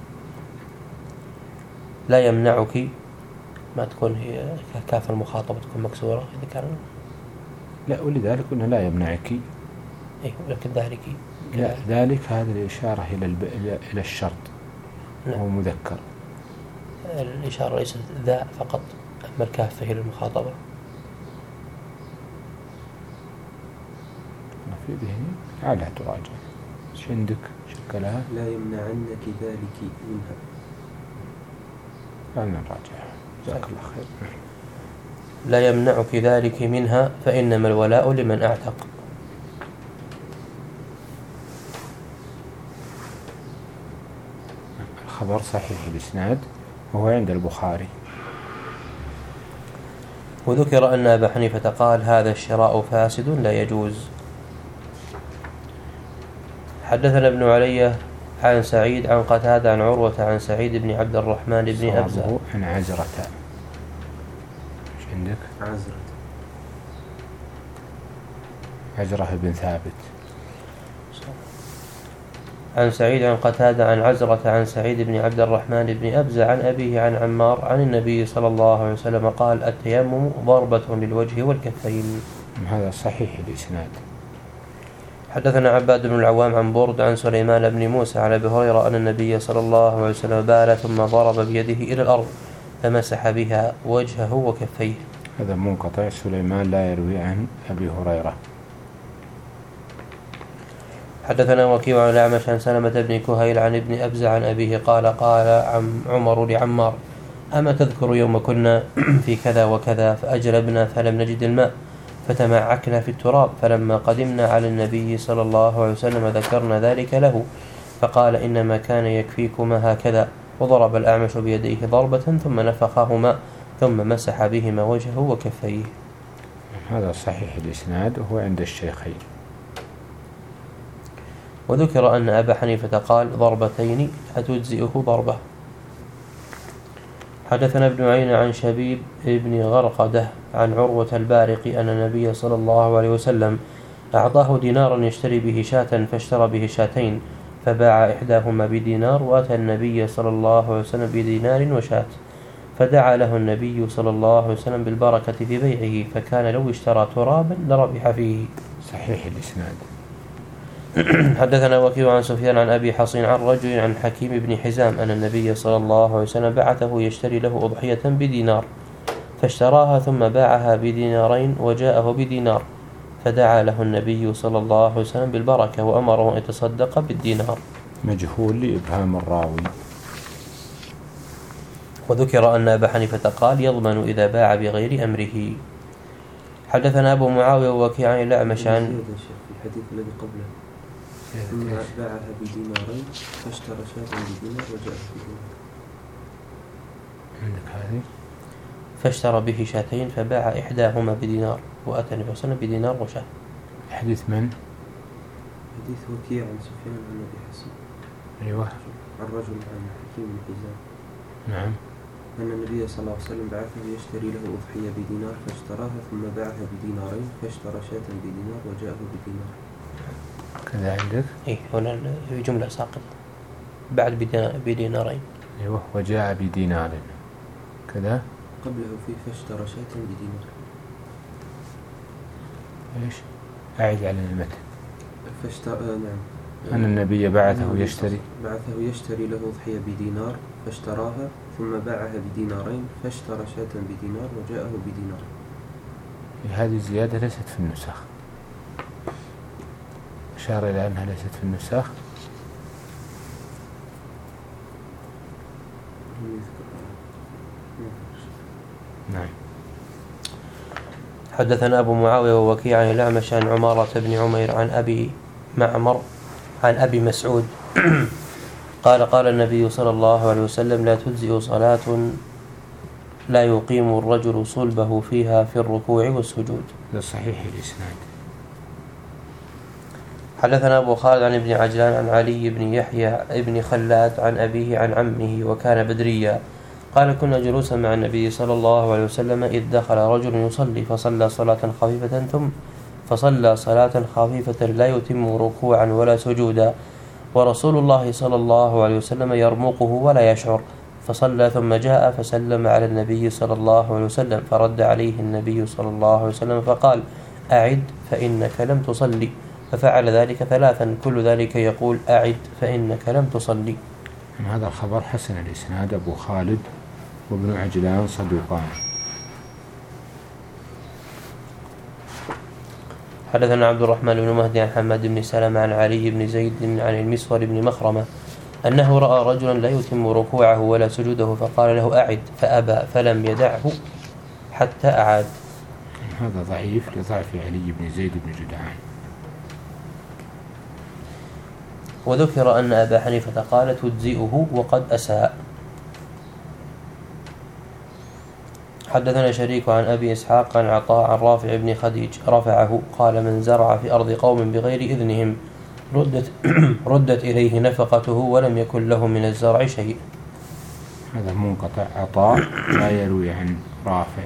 لا يمنعك ما تكون هي كاف المخاطبة تكون مكسورة إذا كان لا، ولذلك قلنا لا يمنعك. إيه، لكن ذلك لا، ذلك هذا الإشارة إلى الب... إلى الشرط. نعم. هو مذكر. الإشارة ليست ذا فقط، أما الكاف فهي للمخاطبة. في ذهني على تراجع. ايش عندك شكلها؟ لا يمنعنك ذلك منها. خلنا نراجع. جزاك الله خير. لا يمنعك ذلك منها، فإنما الولاء لمن أعتق. الخبر صحيح الإسناد وهو عند البخاري. وذكر أن أبا حنيفة قال هذا الشراء فاسد لا يجوز. حدثنا ابن علي عن سعيد عن قتادة عن عروة عن سعيد بن عبد الرحمن بن أبزة عن عزرة. ايش عندك؟ عزرة عزرة بن ثابت. عن سعيد عن قتادة عن عزرة عن سعيد بن عبد الرحمن بن أبزة عن أبيه عن عمار عن النبي صلى الله عليه وسلم قال التيمم ضربة للوجه والكفين. هذا صحيح الإسناد. حدثنا عباد بن العوام عن برد عن سليمان بن موسى عن أبي هريرة أن النبي صلى الله عليه وسلم بال ثم ضرب بيده إلى الأرض فمسح بها وجهه وكفيه. هذا منقطع، سليمان لا يروي عن أبي هريرة. حدثنا وكيع عن الأعمش عن سلمة بن كهيل عن ابن أبزة عن أبيه قال قال عم عمر لعمار أما تذكر يوم كنا في كذا وكذا فأجلبنا فلم نجد الماء فتمعكنا في التراب، فلما قدمنا على النبي صلى الله عليه وسلم ذكرنا ذلك له فقال إنما كان يكفيكما هكذا، وضرب الأعمش بيديه ضربة ثم نفخهما ثم مسح بهما وجهه وكفيه. هذا صحيح الإسناد وهو عند الشيخين. وذكر أن أبا حنيفة قال ضربتين أتجزئه ضربة. حدثنا ابن عين عن شبيب ابن غرقدة عن عروة البارقي أن النبي صلى الله عليه وسلم أعطاه دينارا يشتري به شاة فاشترى به شاتين فباع إحداهما بدينار، وأتى النبي صلى الله عليه وسلم بدينار وشاة فدعا له النبي صلى الله عليه وسلم بالبركة في بيعه، فكان لو اشترى ترابا لربح فيه. صحيح الإسناد. حدثنا وكيع عن سفيان عن أبي حصين عن رجل عن حكيم بن حزام أن النبي صلى الله عليه وسلم بعثه يشتري له أضحية بدينار فاشتراها ثم باعها بدينارين وجاءه بدينار، فدعا له النبي صلى الله عليه وسلم بالبركة وأمره أن يتصدق بالدينار. مجهول لإبهام الراوي. وذكر أن أبا حنيفة قال يضمن إذا باع بغير أمره. حدثنا أبو معاوية ووكيع عن الأعمش عن الحديث الذي قبله ثم باعها بدينارين فاشترى شاة بدينار وجاء بدينار. عندك هذه؟ فاشترى به شاتين فباع إحداهما بدينار، وأتى النبي صلى الله عليه وسلم بدينار وشاة. حديث من؟ حديث وكيع عن سفيان عن أبي حسن. أيوة. عن رجل عن حكيم بن حزام. نعم. أن النبي صلى الله عليه وسلم بعثه يشتري له أضحية بدينار فاشتراها ثم باعها بدينارين فاشترى شاة بدينار وجاءه بدينار. كذا عندك؟ إيه، هنا جملة ساقطة بعد بدينارين. أيوة. وجاء بدينار كذا قبله فيه فاشترى شاة بدينار. إيش؟ أعيد على المتن. فاشترى نعم. أن النبي بعثه يشتري بعثه يشتري له أضحية بدينار فاشتراها ثم باعها بدينارين فاشترى شاة بدينار وجاءه بدينار. هذه الزيادة ليست في النسخ. أشار إلى أنها ليست في النسخ. نعم. حدثنا أبو معاوية ووكيع عن الأعمش عن عمارة بن عمير عن أبي معمر عن أبي مسعود قال قال النبي صلى الله عليه وسلم لا تجزئ صلاة لا يقيم الرجل صلبه فيها في الركوع والسجود. ده صحيح الإسناد. حدثنا أبو خالد عن ابن عجلان عن علي بن يحيى ابن خلاد عن أبيه عن عمه وكان بدريا قال كنا جلوسا مع النبي صلى الله عليه وسلم إذ دخل رجل يصلي فصلى صلاة خفيفة ثم فصلى صلاة خفيفة لا يتم ركوعا ولا سجودا ورسول الله صلى الله عليه وسلم يرمقه ولا يشعر فصلى ثم جاء فسلم على النبي صلى الله عليه وسلم فرد عليه النبي صلى الله عليه وسلم فقال أعد فإنك لم تصلي ففعل ذلك ثلاثا كل ذلك يقول أعد فإنك لم تصلي. هذا الخبر حسن الإسناد. أبو خالد وابن عجلان صدوقان. حدثنا عبد الرحمن بن مهدي عن حماد بن سلمة عن علي بن زيد عن المسور بن مخرمة أنه رأى رجلا لا يتم ركوعه ولا سجوده فقال له أعد فأبى فلم يدعه حتى أعاد. هذا ضعيف لضعف علي بن زيد بن جدعان. وذكر أن أبا حنيفة قال تجزئه وقد أساء. حدثنا شريك عن أبي إسحاق عن عطاء عن رافع بن خديج رفعه قال من زرع في أرض قوم بغير إذنهم ردت, ردت إليه نفقته ولم يكن له من الزرع شيء. هذا منقطع. عطاء لا يروي عن رافع.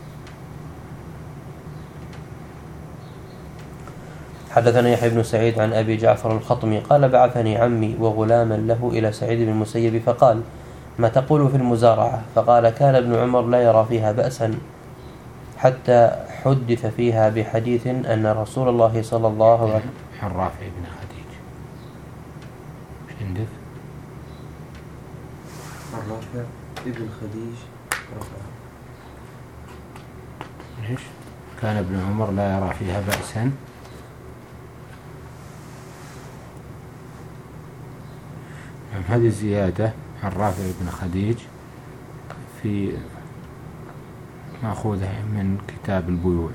حدثنا يحيى بن سعيد عن أبي جعفر الخطمي قال بعثني عمي وغلاما له إلى سعيد بن المسيب فقال ما تقول في المزارعة؟ فقال كان ابن عمر لا يرى فيها بأسا حتى حدث فيها بحديث أن رسول الله صلى الله عليه وسلم عن رافع بن خديج. ايش عندك؟ عن رافع ابن خديج رفع. ليش؟ كان ابن عمر لا يرى فيها بأسا. هذه الزيادة عن رافع بن خديج في مأخوذة من كتاب البيوع.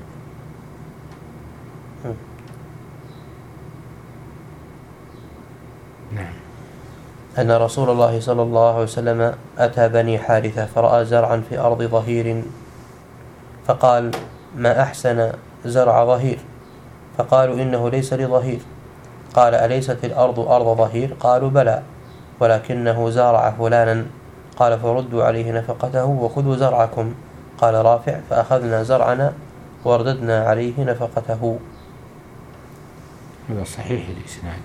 نعم. أن رسول الله صلى الله عليه وسلم أتى بني حارثة فرأى زرعا في أرض ظهير فقال ما أحسن زرع ظهير فقالوا إنه ليس لظهير قال أليست الأرض أرض ظهير؟ قالوا بلى ولكنه زارع فلانا قال فردوا عليه نفقته وخذوا زرعكم. قال رافع فأخذنا زرعنا ورددنا عليه نفقته. هذا صحيح الإسناد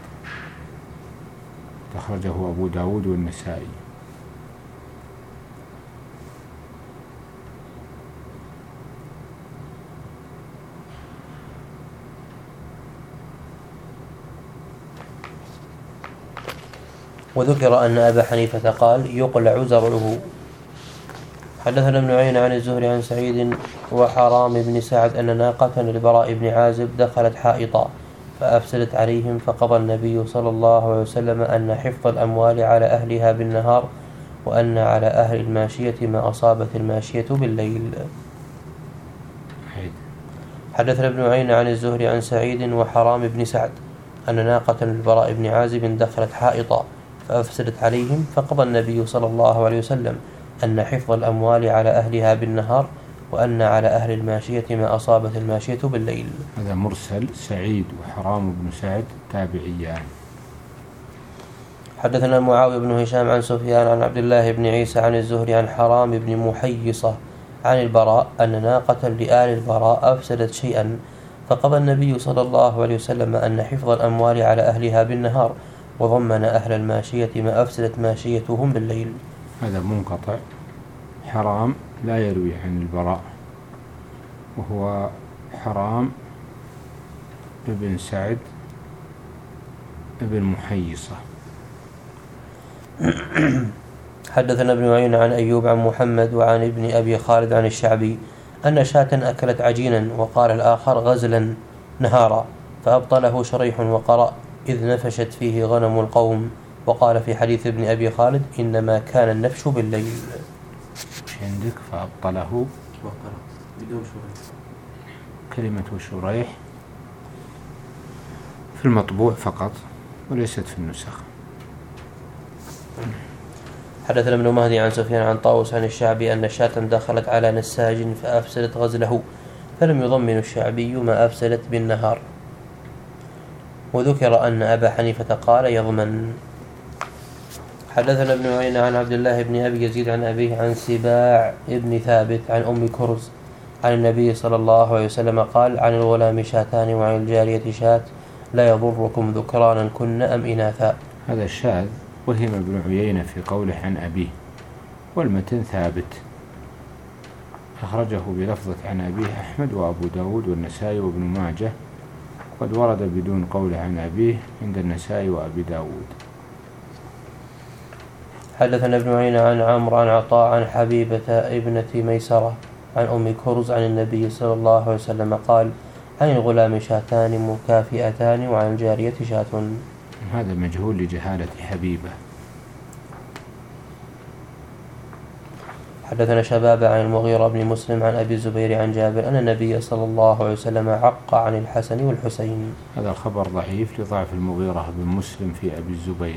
أخرجه أبو داود والنسائي. وذكر أن أبا حنيفة قال يقلع زرعه. حدثنا ابن عيينة عن الزهري عن سعيد وحرام بن سعد أن ناقة للبراء بن عازب دخلت حائطا فأفسدت عليهم فقضى النبي صلى الله عليه وسلم أن حفظ الأموال على أهلها بالنهار وأن على أهل الماشية ما أصابت الماشية بالليل. حدثنا ابن عيينة عن الزهري عن سعيد وحرام بن سعد أن ناقة للبراء بن عازب دخلت حائطا فأفسدت عليهم فقضى النبي صلى الله عليه وسلم أن حفظ الأموال على أهلها بالنهار وأن على أهل الماشية ما أصابت الماشية بالليل. هذا مرسل. سعيد وحرام بن سعد تابعيان. حدثنا معاوية بن هشام عن سفيان عن عبد الله بن عيسى عن الزهري عن حرام بن محيصة عن البراء أن ناقة لآل البراء أفسدت شيئا فقضى النبي صلى الله عليه وسلم أن حفظ الأموال على أهلها بالنهار وضمن أهل الماشية ما أفسدت ماشيتهم بالليل. هذا منقطع. حرام لا يروي عن البراء وهو حرام ابن سعد ابن محيصة. حدثنا ابن عيينة عن أيوب عن محمد وعن ابن أبي خالد عن الشعبي أن شاة أكلت عجينا وقال الآخر غزلا نهارا فأبطله شريح وقرأ إذ نفشت فيه غنم القوم وقال في حديث ابن أبي خالد إنما كان النفش بالليل. عندك فأبطله وقرأ بدون شريح. كلمة شريح في المطبوع فقط وليست في النسخ. حدثنا ابن مهدي عن سفيان عن طاووس عن الشعبي أن شاة دخلت على نساج فأفسدت غزله فلم يضمن الشعبي ما أفسدت بالنهار. وذكر أن أبا حنيفة قال يضمن. حدثنا ابن عيينة عن عبد الله بن أبي يزيد عن أبيه عن سباع ابن ثابت عن أم كرز عن النبي صلى الله عليه وسلم قال عن الغلام شاتان وعن الجارية شات لا يضركم ذكرانا كن أم إناثا. هذا الشاذ وهم ابن عيينة في قوله عن أبيه، والمتن ثابت، أخرجه بلفظة عن أبيه أحمد وأبو داود والنسائي وابن ماجه، قد ورد بدون قوله عن أبيه عند النسائي وأبي داود. حدثنا ابن عيينة عن عمرو عن عطاء عن حبيبة ابنة ميسرة عن أم كرز عن النبي صلى الله عليه وسلم قال عن الغلام شاتان مكافئتان وعن الجارية شات. هذا مجهول لجهالة حبيبة. حدثنا شباب عن المغيرة بن مسلم عن أبي الزبير عن جابر أن النبي صلى الله عليه وسلم عق عن الحسن والحسين. هذا الخبر ضعيف لضعف المغيرة بن مسلم في أبي الزبير.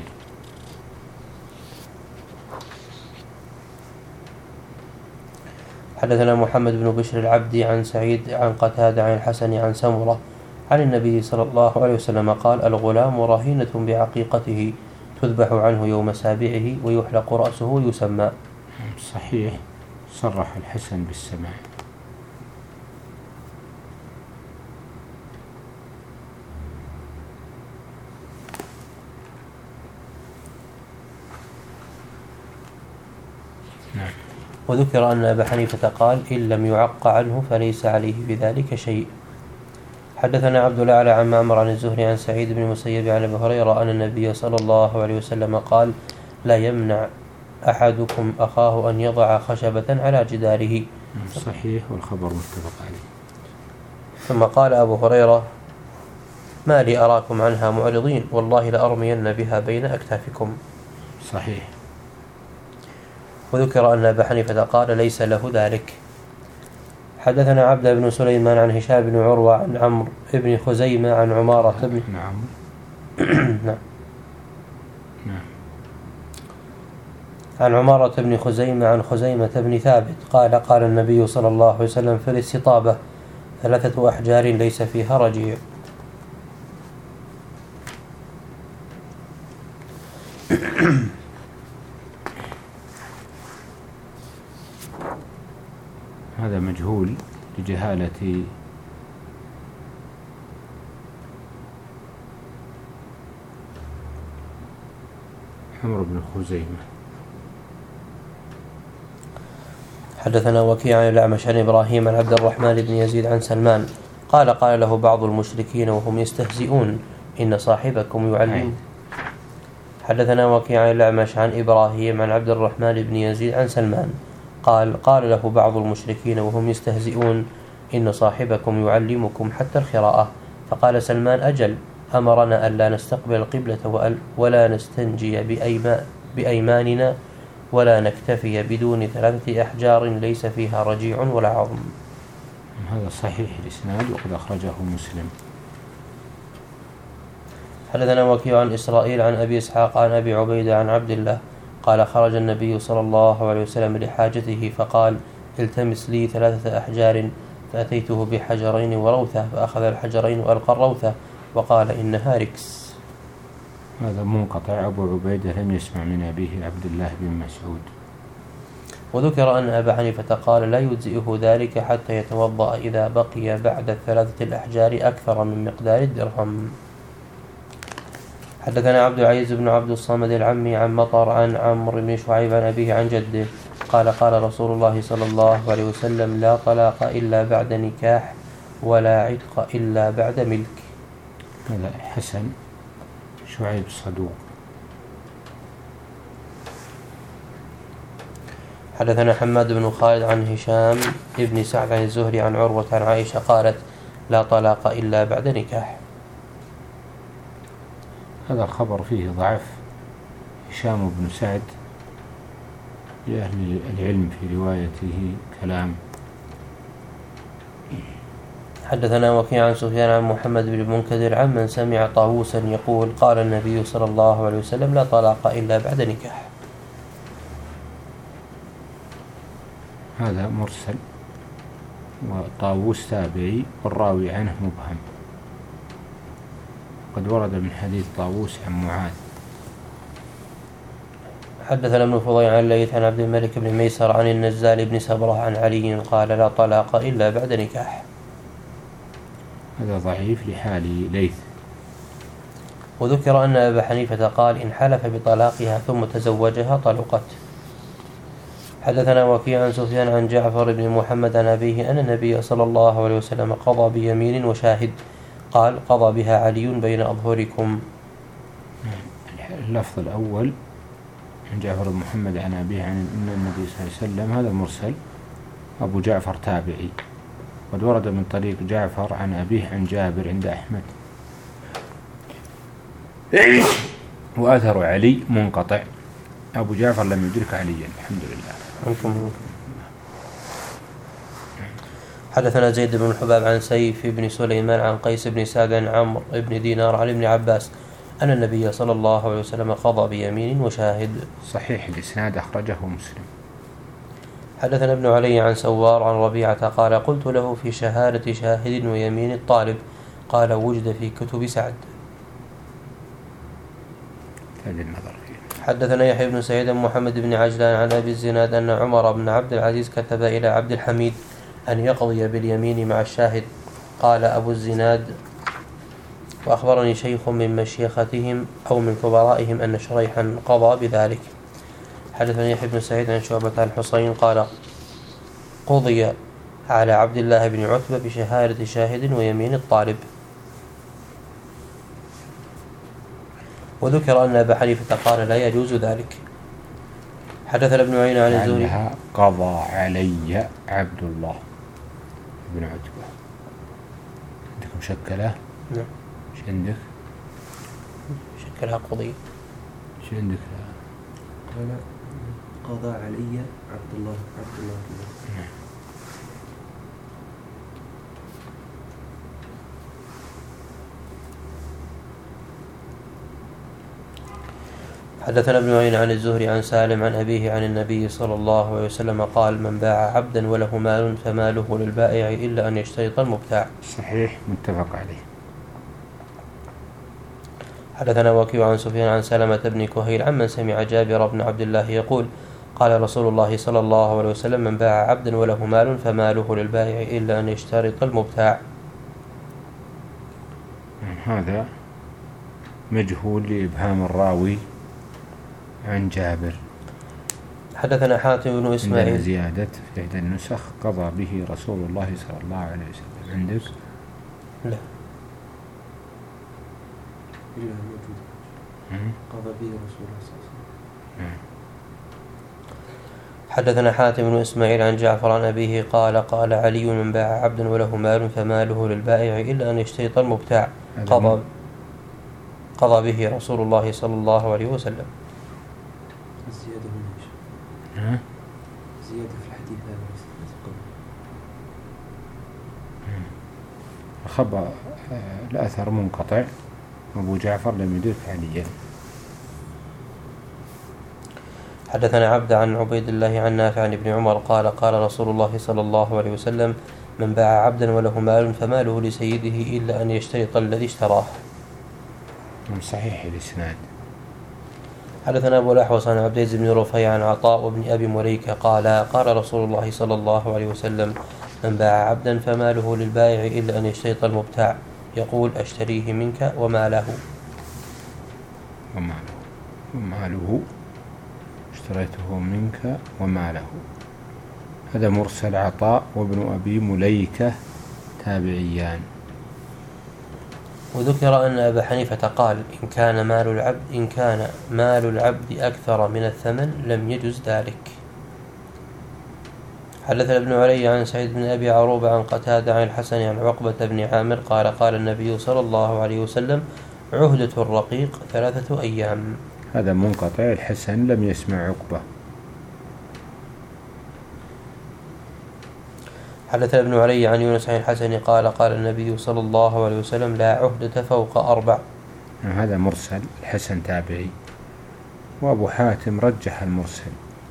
حدثنا محمد بن بشر العبدي عن سعيد عن قتادة عن الحسن عن سمرة عن النبي صلى الله عليه وسلم قال الغلام رهينة بعقيقته تذبح عنه يوم سابعه ويحلق رأسه ويسمى. صحيح، صرح الحسن بالسماع. نعم. وذكر أن أبا حنيفة قال إن لم يعق عنه فليس عليه بذلك شيء. حدثنا عبد الأعلى عن معمر عن الزهري عن سعيد بن المسيب عن أبي هريرة أن النبي صلى الله عليه وسلم قال لا يمنع أحدكم أخاه أن يضع خشبة على جداره. صحيح، والخبر متفق عليه. ثم قال أبو هريرة ما لي أراكم عنها معرضين والله لأرمين بها بين أكتافكم. صحيح. وذكر أن أبا حنيفة قال ليس له ذلك. حدثنا عبد بن سليمان عن هشام بن عروة عن عمرو بن خزيمة عن عمارة بن نعم نعم نعم عن عمارة بن خزيمة عن خزيمة بن ثابت قال قال النبي صلى الله عليه وسلم في الاستطابة ثلاثة أحجار ليس فيها رجيع. هذا مجهول لجهالة عمرو بن خزيمة. حدثنا وكيع عن الأعمش عن إبراهيم عن عبد الرحمن بن يزيد عن سلمان قال قال له بعض المشركين وهم يستهزئون إن صاحبكم يعلم. حدثنا وكيع عن الأعمش عن إبراهيم عن عبد الرحمن بن يزيد عن سلمان قال قال له بعض المشركين وهم يستهزئون إن صاحبكم يعلمكم حتى الخراءة. فقال سلمان أجل أمرنا ألا نستقبل القبلة ولا نستنجي بأيماننا ولا نكتفي بدون ثلاثة أحجار ليس فيها رجيع ولا عظم. هذا صحيح الإسناد وقد أخرجه مسلم. حدثنا وكيع عن إسرائيل عن أبي إسحاق عن أبي عبيدة عن عبد الله قال خرج النبي صلى الله عليه وسلم لحاجته فقال التمس لي ثلاثة أحجار فأتيته بحجرين وروثة فأخذ الحجرين وألقى الروثة وقال إنها ركس. هذا منقطع. أبو عبيدة لم يسمع من أبيه عبد الله بن مسعود. وذكر أن أبا حنيفة قال لا يجزئه ذلك حتى يتوضأ إذا بقي بعد الثلاثة الأحجار أكثر من مقدار الدرهم. حدثنا عبد العزيز بن عبد الصمد العمي عن مطر عن عمرو بن شعيب عن أبيه عن جده قال قال رسول الله صلى الله عليه وسلم لا طلاق إلا بعد نكاح ولا عتق إلا بعد ملك. هذا حسن. شعيب صدوق. حدثنا حماد بن خالد عن هشام ابن سعد عن الزهري عن عروة عن عائشة قالت لا طلاق إلا بعد نكاح. هذا الخبر فيه ضعف. هشام بن سعد لأهل العلم في روايته كلام. حدثنا وكيع عن سفيان عن محمد بن المنكدر عن من سمع طاووسا يقول قال النبي صلى الله عليه وسلم لا طلاق إلا بعد نكاح. هذا مرسل وطاووس تابعي والراوي عنه مبهم. قد ورد من حديث طاووس عن معاذ. حدثنا ابن فضيل عن الليث عن عبد الملك بن ميسر عن النزال بن سبرة عن علي قال لا طلاق إلا بعد نكاح. هذا ضعيف لحال ليث. وذكر أن أبا حنيفة قال إن حلف بطلاقها ثم تزوجها طلقت. حدثنا وكيع عن سفيان عن جعفر بن محمد عن أبيه أن النبي صلى الله عليه وسلم قضى بيمين وشاهد قال قضى بها علي بين أظهركم. اللفظ الأول عن جعفر بن محمد عن أبيه عن أن النبي صلى الله عليه وسلم هذا مرسل، أبو جعفر تابعي، قد ورد من طريق جعفر عن أبيه عن جابر عند أحمد. وأثر علي منقطع، أبو جعفر لم يدرك عليا الحمد لله. حدثنا زيد بن الحباب عن سيف بن سليمان عن قيس بن سعد عن عمرو بن دينار عن ابن عباس أن النبي صلى الله عليه وسلم قضى بيمين وشاهد. صحيح الإسناد، أخرجه مسلم. حدثنا ابن علي عن سوار عن ربيعة قال قلت له في شهادة شاهد ويمين الطالب قال وجد في كتب سعد. النظر. حدثنا يحيى بن سعيد محمد بن عجلان عن أبي الزناد أن عمر بن عبد العزيز كتب إلى عبد الحميد أن يقضي باليمين مع الشاهد. قال أبو الزناد وأخبرني شيخ من مشيختهم أو من كبرائهم أن شريحا قضى بذلك. حدثني يحيى بن سعيد عن شعبة عن حسين قال قضي على عبد الله بن عتبة بشهادة شاهد ويمين الطالب. وذكر أن أبا حنيفة قال لا يجوز ذلك. حدثنا ابن عيينة عن الزهري قضى علي عبد الله بن عتبة. عندكم شكله؟ نعم. ايش عندك؟ شكلها قضية. ايش عندك؟ قال قضى علي عبد الله عبد الله بن نعم. حدثنا ابن عيينة عن الزهري عن سالم عن أبيه عن النبي صلى الله عليه وسلم قال من باع عبدا وله مال فماله للبائع إلا أن يشترط المبتاع. صحيح متفق عليه. حدثنا وكيع عن سفيان عن سلمة بن كهيل عمن سمع جابر بن عبد الله يقول قال رسول الله صلى الله عليه وسلم من باع عبدا وله مال فماله للبائع إلا أن يشترط المبتاع. هذا مجهول لإبهام الراوي عن جابر. حدثنا حاتم بن إسماعيل زيادة في إحدى النسخ قضى به رسول الله صلى الله عليه وسلم. عندك؟ لا. إلا موجود. قضى به رسول الله صلى الله عليه وسلم. حدثنا حاتم بن إسماعيل عن جعفر عن أبيه قال قال علي من باع عبدا وله مال فماله للبائع إلا أن يشترط المبتاع قضى قضى به رسول الله صلى الله عليه وسلم. الزيادة هنا ها؟ زيادة في الحديث هذا. خبر الأثر منقطع، أبو جعفر لم يدرك عليا. حدثنا عبد عن عبيد الله عن نافع عن ابن عمر قال قال رسول الله صلى الله عليه وسلم من باع عبدا وله مال فماله لسيده إلا أن يشترط الذي اشتراه. صحيح الإسناد. حدثنا أبو الأحوص عن عبد العزيز بن رفيع عن عطاء وابن أبي مليكة قال قال رسول الله صلى الله عليه وسلم من باع عبدا فماله للبائع إلا أن يشترط المبتاع يقول أشتريه منك وماله وماله وماله اشتريته منك وماله. هذا مرسل عطاء وابن أبي مليكة تابعيان. وذكر أن أبا حنيفة قال إن كان مال العبد إن كان مال العبد أكثر من الثمن لم يجز ذلك. حدثنا ابن علي عن سعيد بن أبي عروبة عن قتادة عن الحسن عن عقبة بن عامر قال قال النبي صلى الله عليه وسلم عهدة الرقيق ثلاثة أيام. هذا منقطع، الحسن لم يسمع عقبة. حدثنا ابن علي عن يونس عن الحسن قال قال النبي صلى الله عليه وسلم لا عهدة فوق أربع. هذا مرسل، الحسن تابعي، وأبو حاتم رجح المرسل.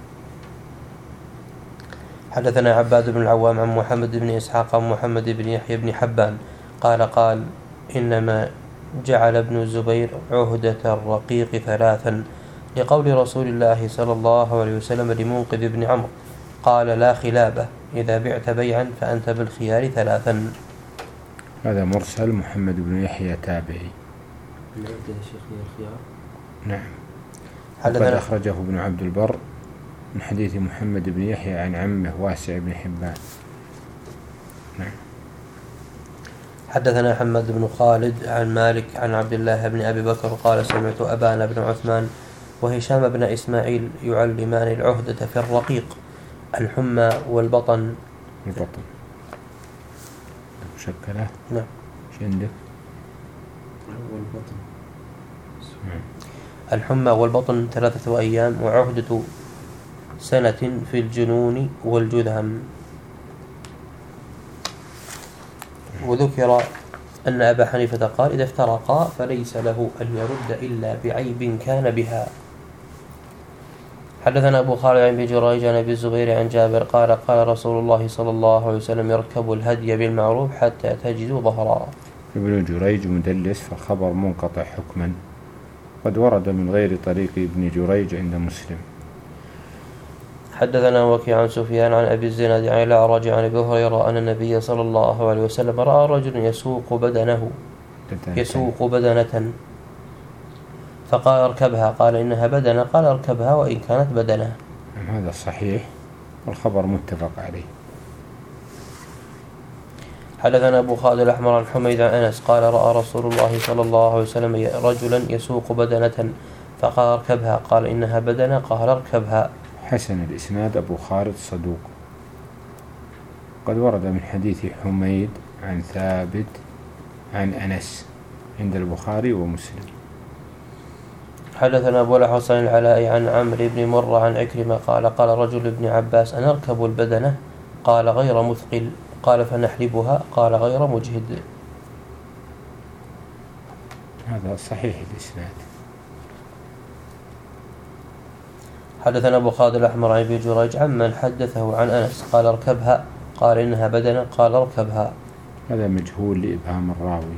حدثنا عباد بن العوام عن محمد بن إسحاق عن محمد بن يحيى بن حبان قال قال إنما جعل ابن الزبير عهدة الرقيق ثلاثا لقول رسول الله صلى الله عليه وسلم لمنقذ بن عمرو قال لا خلابة إذا بعت بيعا فأنت بالخيار ثلاثا. هذا مرسل محمد بن يحيى تابعي. نعم. وقد أخرجه ابن عبد البر من حديث محمد بن يحيى عن عمه واسع بن حبان. نعم. حدثنا حمد بن خالد عن مالك عن عبد الله بن أبي بكر قال سمعت أبان بن عثمان وهشام بن إسماعيل يعلمان العهدة في الرقيق الحمى والبطن. البطن مشكلة. نعم. شو عندك؟ والبطن. الحمى والبطن ثلاثة أيام وعهدة سنة في الجنون والجذام. وذكر أن أبا حنيفة قال إذا افترقا فليس له أن يرد إلا بعيب كان بها. حدثنا أبو خالد عن أبي جريج عن أبي الزبير عن جابر قال قال رسول الله صلى الله عليه وسلم يركب الهدي بالمعروف حتى تجدوا ظهرا. ابن جريج مدلس فالخبر منقطع حكما، قد ورد من غير طريق ابن جريج عند مسلم. حدثنا وكيع عن سفيان عن أبي الزناد عن الأعرج عن أبي هريرة أن النبي صلى الله عليه وسلم رأى رجل يسوق بدنه يسوق بدنة فقال اركبها قال إنها بدنة قال اركبها وإن كانت بدنة. هذا صحيح والخبر متفق عليه. حدثنا أبو خالد الأحمر عن حميد عن أنس قال رأى رسول الله صلى الله عليه وسلم رجلا يسوق بدنة فقال اركبها قال إنها بدنة قال اركبها. حسن الإسناد أبو خالد صدوق، قد ورد من حديث حميد عن ثابت عن أنس عند البخاري ومسلم. حدثنا أبو الحسن العلاء عن عمرو بن مرة عن عكرمة قال قال رجل ابن عباس أنا أركب البدنة قال غير مثقل قال فنحلبها قال غير مجهد. هذا صحيح الإسناد. حدثنا أبو خالد الأحمر عن أبي جريج عمن حدثه عن أنس قال اركبها قال إنها بدنة قال اركبها. هذا مجهول لإبهام الراوي.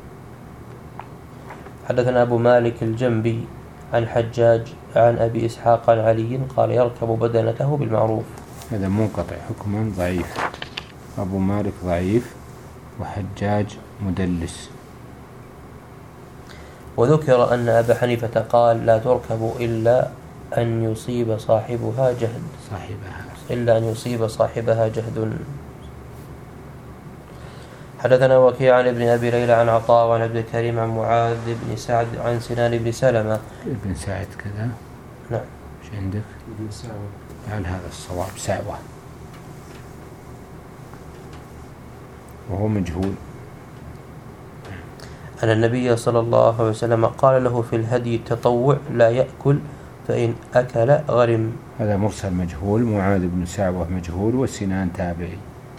حدثنا أبو مالك الجنبي عن حجاج عن أبي إسحاق عن علي قال يركب بدنته بالمعروف. هذا منقطع حكما ضعيف. أبو مالك ضعيف وحجاج مدلس. وذكر أن أبا حنيفة قال لا تركب إلا أن يصيب صاحبها جهد صاحبها إلا أن يصيب صاحبها جهد. حدثنا وكيع عن ابن أبي ليلى عن عطاء وعن عبد الكريم عن معاذ بن سعد عن سنان بن سلمة. ابن سعد كذا. نعم. ايش عندك؟ ابن سعوة. هل هذا الصواب سعوة وهو مجهول. أن النبي صلى الله عليه وسلم قال له في الهدي التطوع لا يأكل فإن أكل غرم. هذا مرسل مجهول. معاذ بن سعوة مجهول وسنان تابعي.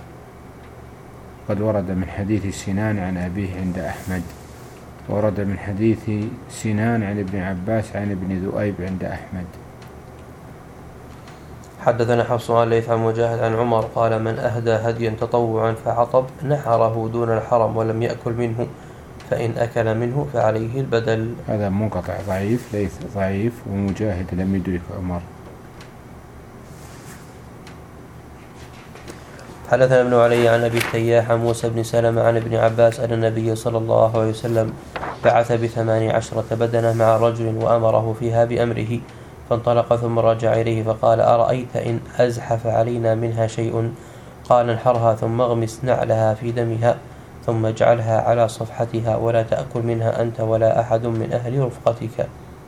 قد ورد من حديث سنان عن أبيه عند أحمد، ورد من حديث سنان عن ابن عباس عن ابن ذؤيب عند أحمد. حدثنا حفص عن ليث عن مجاهد عن عمر قال من أهدى هديا تطوعا فعطب نحره دون الحرم ولم يأكل منه فإن أكل منه فعليه البدل. هذا منقطع ضعيف. ليث ضعيف ومجاهد لم يدرك عمر. حدثنا ابن علي عن أبي التياح عن موسى بن سلمة عن ابن عباس أن النبي صلى الله عليه وسلم بعث بثماني عشرة بدنة مع رجل وأمره فيها بأمره فانطلق ثم رجع إليه فقال أرأيت إن أزحف علينا منها شيء قال انحرها ثم اغمس نعلها في دمها ثم اجعلها على صفحتها ولا تأكل منها أنت ولا أحد من أهل رفقتك.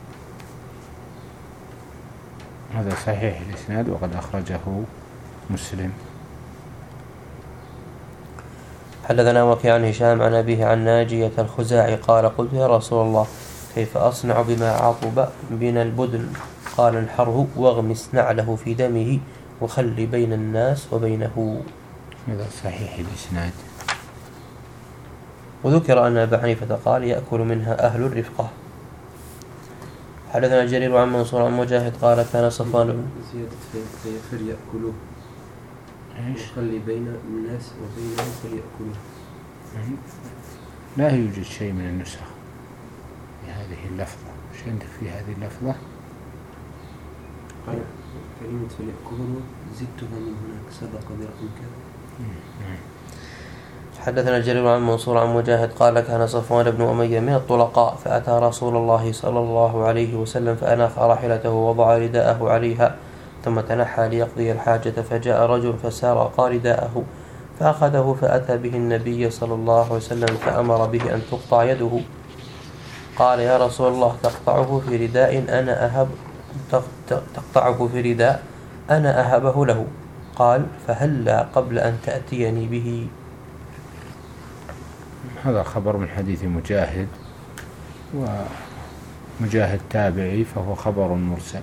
هذا صحيح الإسناد وقد أخرجه مسلم. حدثنا وكيع عن هشام عن أبيه عن ناجية الخزاعي قال قلت يا رسول الله كيف أصنع بما عطب بنا البدن قال انحره واغمس نعله في دمه وخل بين الناس وبينه. هذا صحيح الإسناد. وذكر أن أبا حنيفة قال يأكل منها أهل الرفقة. حدثنا جرير عن منصور عن مجاهد قال كان صفوان زيادة فيفر يأكلوه وخلي بين الناس وبينهم فليأكلوه. لا يوجد شيء من النسخ هذه اللفظة، ايش عندك في هذه اللفظة؟ قال كلمة فليأكلوا زدتها من هناك سبق برقم كذا. حدثنا جرير عن منصور عن مجاهد قال كان صفوان بن أمية من الطلقاء فأتى رسول الله صلى الله عليه وسلم فأناخ راحلته ووضع رداءه عليها ثم تنحى ليقضي الحاجة، فجاء رجل فسارق رداءه فأخذه فأتى به النبي صلى الله عليه وسلم فأمر به أن تقطع يده. قال يا رسول الله تقطعه في رداء أنا أهب تقطعه في رداء أنا أهبه له؟ قال فهلا قبل أن تأتيني به. هذا خبر من حديث مجاهد، ومجاهد تابعي فهو خبر مرسل.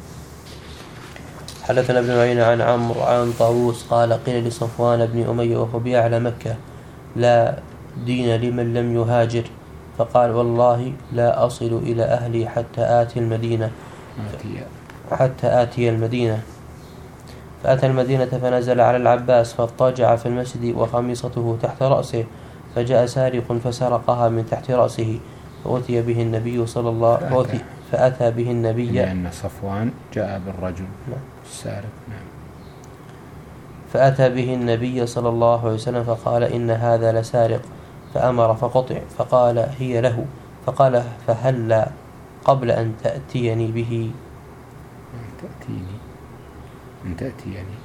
حدثنا ابن عيينة عن عمرو عن طاووس قال قيل لصفوان بن أمية وهو بأعلى مكة لا دين لمن لم يهاجر، فقال والله لا أصل إلى أهلي حتى آتي المدينة حتى آتي المدينة. فأتى المدينة فنزل على العباس فاضطجع في المسجد وخميصته تحت رأسه، فجاء سارق فسرقها من تحت رأسه فأتي به النبي صلى الله عليه وسلم فأتى به النبي لأن صفوان جاء بالرجل السارق. نعم. فأتى به النبي صلى الله عليه وسلم فقال إن هذا لسارق، فأمر فقطع، فقال هي له، فقال فهلا قبل أن تأتيني به. تأتيني أن تأتيني.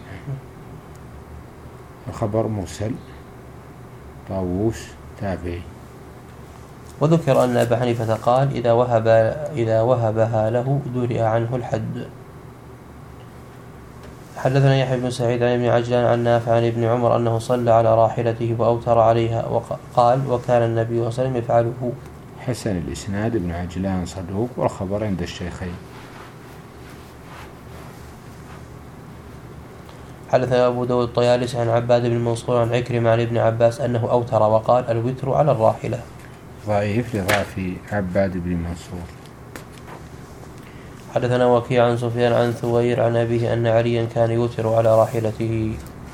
الخبر مرسل طاووس تابعي. وذكر أن أبا حنيفة قال إذا وهب إذا وهبها له درئ عنه الحد. حدثنا يحيى بن سعيد عن ابن عجلان عن نافع عن ابن عمر أنه صلى على راحلته وأوتر عليها، وقال وكان النبي صلى الله عليه وسلم يفعله. حسن الإسناد، ابن عجلان صدوق، والخبر عند الشيخين. حدثنا أبو داود الطيالسي عن عباد بن منصور عن عكرمة عن ابن عباس أنه أوتر وقال الوتر على الراحلة. ضعيف لضعف عباد بن منصور. حدثنا وكيع عن سفيان عن ثوير عن أبيه أن عليا كان يوتر على راحلته.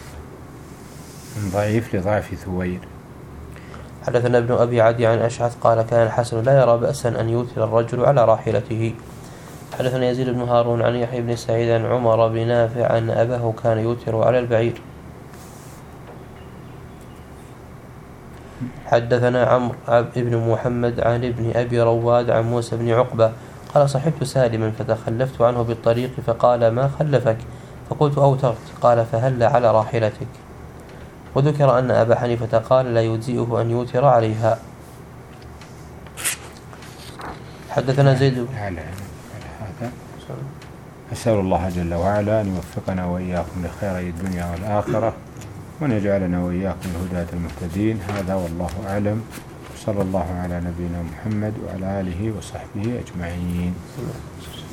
ضعيف لضعف ثوير. حدثنا ابن أبي عدي عن أشعث قال كان الحسن لا يرى بأسا أن يوتر الرجل على راحلته. حدثنا يزيد بن هارون عن يحيى بن سعيد عن عمر بن نافع أن أباه كان يوتر على البعير. حدثنا عمرو بن محمد عن ابن أبي رواد عن موسى بن عقبة قال صحبت سالما فتخلفت عنه بالطريق فقال ما خلفك؟ فقلت أوترت. قال فهل على راحلتك؟ وذكر أن أبا حنيفة قال لا يجزئه أن يوتر عليها. حدثنا زيد على هذا أسأل الله جل وعلا أن يوفقنا وإياكم لخيري الدنيا والآخرة، وأن يجعلنا وإياكم الهداة المهتدين. هذا والله أعلم، صلى الله على نبينا محمد وعلى آله وصحبه أجمعين.